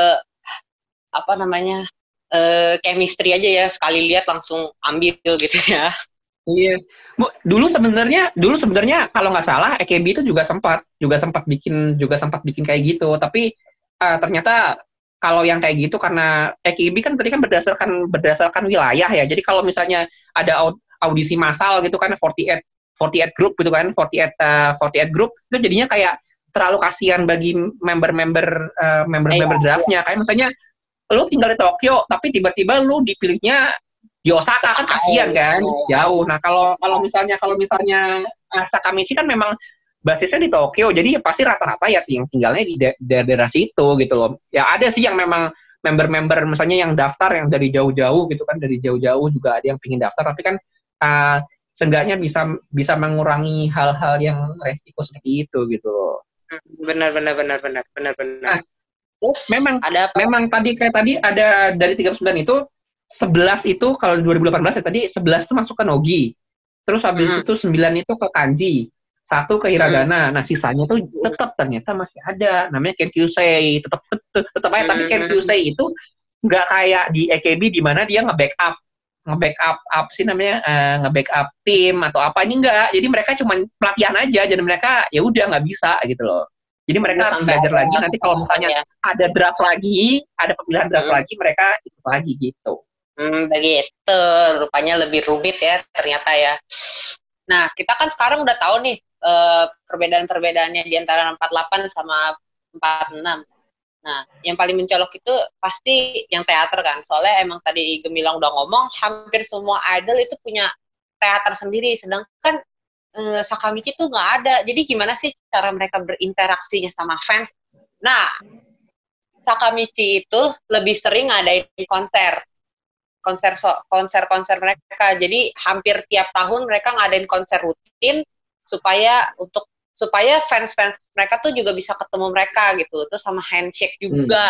chemistry aja ya, sekali lihat langsung ambil gitu ya. Iya. Bu, dulu sebenarnya kalau nggak salah AKB itu juga sempat bikin kayak gitu, tapi ternyata kalau yang kayak gitu karena AKB kan tadi kan berdasarkan wilayah ya. Jadi kalau misalnya ada audisi massal gitu kan 48 group gitu kan, 48 group itu jadinya kayak terlalu kasihan bagi member draftnya. Kayak misalnya lu tinggal di Tokyo tapi tiba-tiba lu dipilihnya di Osaka kan kasihan kan, jauh. Nah, kalau misalnya Sakamichi kan memang basisnya di Tokyo, jadi pasti rata-rata ya yang tinggalnya di daerah situ gitu loh. Ya ada sih yang memang member-member misalnya yang daftar yang dari jauh-jauh gitu kan, dari jauh-jauh juga ada yang pingin daftar, tapi kan seenggaknya bisa mengurangi hal-hal yang resiko seperti itu gitu loh. Benar. Nah, memang tadi ada dari 39 itu 11 itu kalau 2018 ya tadi 11 itu masuk ke Nogi. Terus habis itu 9 itu ke Kanji. 1 ke Hiragana. Nah, sisanya tuh tetap ternyata masih ada. Namanya Kenkyusei. Tetap aja. Tapi Kenkyusei itu nggak kayak di AKB di mana dia nge-backup tim atau apa. Ini enggak. Jadi mereka cuma pelatihan aja. Jadi mereka ya udah nggak bisa gitu loh. Jadi mereka harus belajar lagi. Nanti kalau misalnya ada draft lagi, ada pemilihan draft lagi, mereka ikut lagi gitu. Begitu, rupanya lebih rumit ya ternyata ya. Nah, kita kan sekarang udah tahu nih perbedaan-perbedaannya di antara 48 sama 46. Nah, yang paling mencolok itu pasti yang teater kan. Soalnya emang tadi Gemilang udah ngomong, hampir semua idol itu punya teater sendiri. Sedangkan Sakamichi tuh nggak ada. Jadi gimana sih cara mereka berinteraksinya sama fans? Nah, Sakamichi itu lebih sering ngadain konser mereka. Jadi hampir tiap tahun mereka ngadain konser rutin supaya fans mereka tuh juga bisa ketemu mereka gitu. Terus sama handshake juga.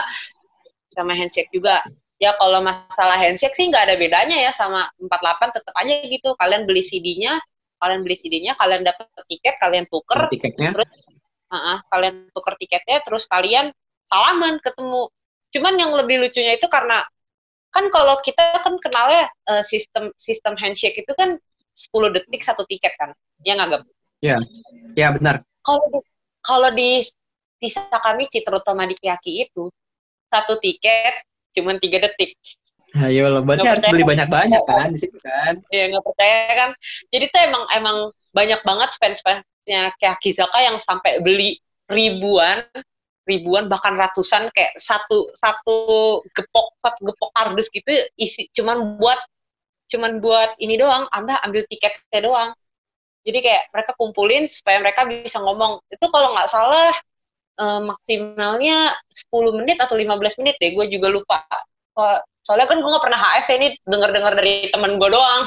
Ya kalau masalah handshake sih nggak ada bedanya ya sama 48, tetap aja gitu. Kalian beli CD-nya, kalian dapat tiket, kalian tuker tiketnya. Terus kalian tuker tiketnya, terus kalian salaman ketemu. Cuman yang lebih lucunya itu karena kan kalau kita kan kenalnya sistem handshake itu kan 10 detik 1 tiket kan, ya nggak? Ya benar. Kalau di Sakamichi terutama di Kyaaki itu 1 tiket cuma 3 detik. Ayo lo, berarti Nggak harus percaya beli kan? banyak-banyak kan di situ kan. Iya, nggak percaya kan. Jadi tuh emang banyak banget fans-fansnya kayak Kizaka yang sampai beli ribuan bahkan ratusan, kayak satu gepok kardus gitu isi cuman buat ini doang, ambil tiketnya doang. Jadi kayak mereka kumpulin supaya mereka bisa ngomong. Itu kalau nggak salah maksimalnya 10 menit atau 15 menit deh, gue juga lupa. Soalnya kan gue nggak pernah HS ya, ini denger dari temen gue doang.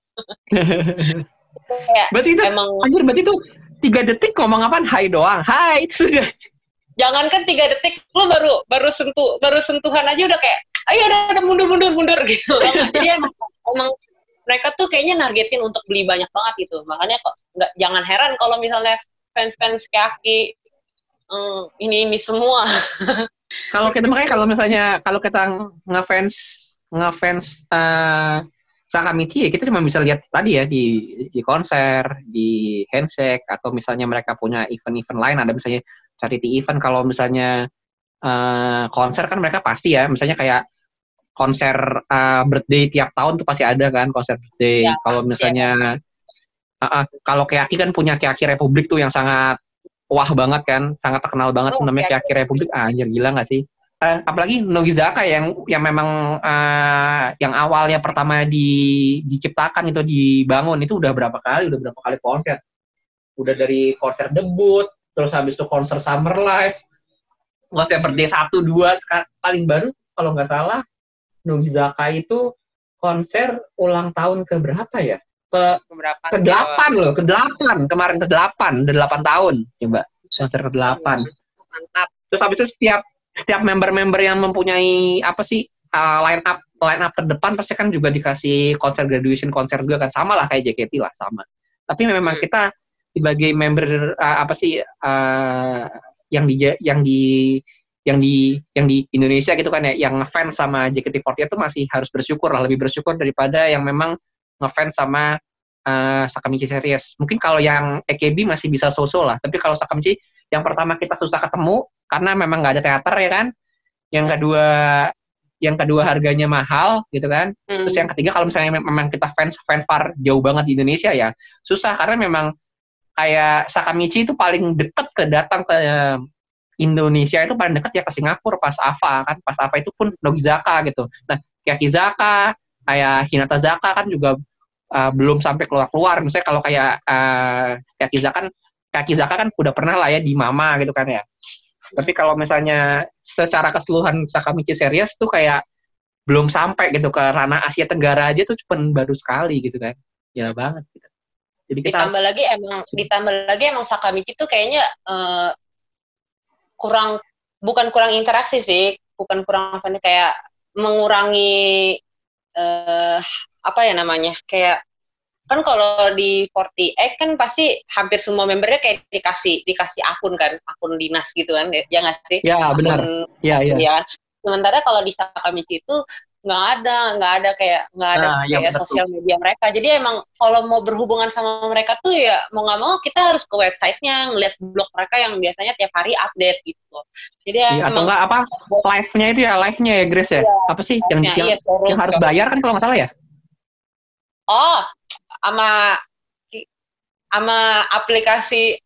Kayak Berarti itu, emang anjir, berarti itu 3 detik ngomong apaan? Hai doang. Hai, itu sudah. jangankan 3 detik, lo baru sentuhan aja udah kayak ayo udah mundur gitu. Jadi emang mereka tuh kayaknya nargetin untuk beli banyak banget gitu. Makanya kok jangan heran kalau misalnya fans Kaki ini semua. Kalau kita makanya kalau kita ngefans Sakamichi ya kita cuma bisa lihat tadi ya di konser, di handshake, atau misalnya mereka punya event-event lain, ada misalnya charity event. Kalau misalnya konser kan mereka pasti ya, misalnya kayak konser birthday tiap tahun tuh pasti ada kan konser birthday. Ya, kalau misalnya kalau Keaki kan punya Keaki Republik tuh yang sangat wah banget kan, sangat terkenal banget tuh namanya Keaki Republik. Anjir, gila nggak sih? Apalagi Nogizaka yang memang yang awalnya pertama diciptakan itu dibangun itu udah berapa kali konser. Udah dari konser debut, terus habis itu konser Summer Live, konser birthday 1, 2, paling baru kalau nggak salah Nogizaka itu konser ulang tahun ke berapa ya? Ke-8 kemarin ke-8 tahun coba konser ke-8. Mantap. Terus habis itu setiap member-member yang mempunyai apa sih line up terdepan pasti kan juga dikasih konser graduation konser juga kan, sama lah kayak JKT lah sama. Tapi memang kita sebagai member yang di Indonesia gitu kan ya, yang ngefans sama JKT48 itu masih harus bersyukur lah, lebih bersyukur daripada yang memang ngefans sama Sakamichi series. Mungkin kalau yang AKB masih bisa so-so lah, tapi kalau Sakamichi yang pertama kita susah ketemu karena memang nggak ada teater ya kan. Yang kedua harganya mahal gitu kan. Terus yang ketiga kalau misalnya memang kita fans far jauh banget di Indonesia ya susah, karena memang kayak Sakamichi itu paling deket datang ke Indonesia itu paling dekat ya ke Singapura pas AVA kan. Pas AVA itu pun Nogizaka gitu. Nah, Kyakizaka, kayak Hinatazaka kan juga belum sampai keluar. Misalnya kalau kayak Kyakizaka kan udah pernah lah ya di Mama gitu kan ya. Tapi kalau misalnya secara keseluruhan Sakamichi series tuh kayak belum sampai gitu ke ranah Asia Tenggara aja tuh cuma baru sekali gitu kan. Ya banget gitu. Jadi kita ditambah lagi emang Sakamichi tuh kayaknya bukan kurang interaksi sih, bukan kurang kayak mengurangi apa ya namanya, kayak kan kalau di 48 kan pasti hampir semua membernya kayak dikasih akun dinas gitu kan ya nggak sih? Ya benar. Ya. Sementara kalau di Sakamichi itu nggak ada kayak sosial media mereka. Jadi emang kalau mau berhubungan sama mereka tuh ya mau nggak mau kita harus ke websitenya, ngeliat blog mereka yang biasanya tiap hari update gitu. Jadi ya, atau enggak apa live-nya ya Grace ya? Apa sih yang harus bayar kan kalau nggak salah ya? Oh, sama aplikasi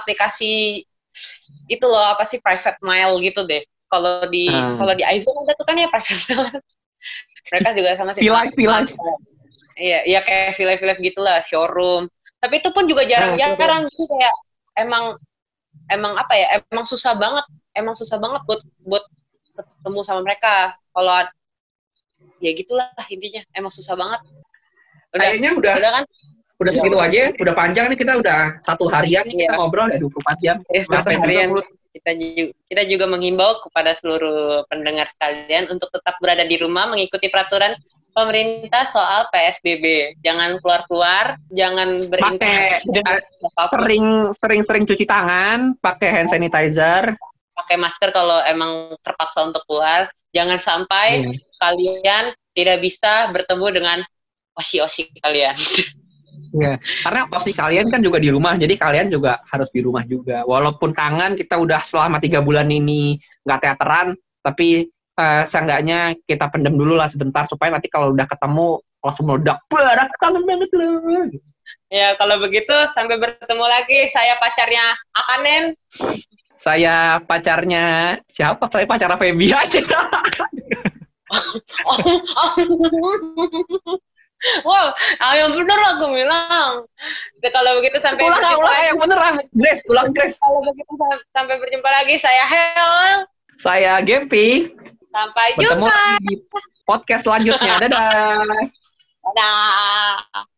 itu loh, apa sih, private mail gitu deh. Kalau di Aizu ada tuh kan ya private mail. Mereka juga sama sih. Village. Iya kayak village gitulah, showroom. Tapi itu pun juga jarang-jarang gitu, kayak emang apa ya? Emang susah banget buat ketemu sama mereka. Kalau ya gitulah intinya, emang susah banget. Kayaknya udah kan? Udah segitu aja, udah panjang nih, kita udah 1 harian nih kita ngobrol ya 24 jam. 1 harian. Kita juga menghimbau kepada seluruh pendengar sekalian untuk tetap berada di rumah, mengikuti peraturan pemerintah soal PSBB. Jangan keluar-keluar, jangan berinteraksi. Sering cuci tangan, pakai hand sanitizer, pakai masker kalau emang terpaksa untuk keluar. Jangan sampai kalian tidak bisa bertemu dengan osi-osi kalian. Ya, karena pasti kalian kan juga di rumah, jadi kalian juga harus di rumah juga. Walaupun kangen, kita udah selama 3 bulan ini nggak teateran, tapi seenggaknya kita pendem dulu lah sebentar supaya nanti kalau udah ketemu langsung meledak. Wah, kangen banget loh. Ya, kalau begitu sampai bertemu lagi. Saya pacarnya Akanen. Saya pacarnya siapa? Saya pacar Feby aja. Wow, yang bener aku bilang. Kalau begitu sampai ulang yang bener lah. Grace, ulang Grace. Kalau begitu sampai berjumpa lagi. Saya Hel. Saya Gempi. Sampai Bertemu jumpa. di podcast selanjutnya. Dadah. Dadah.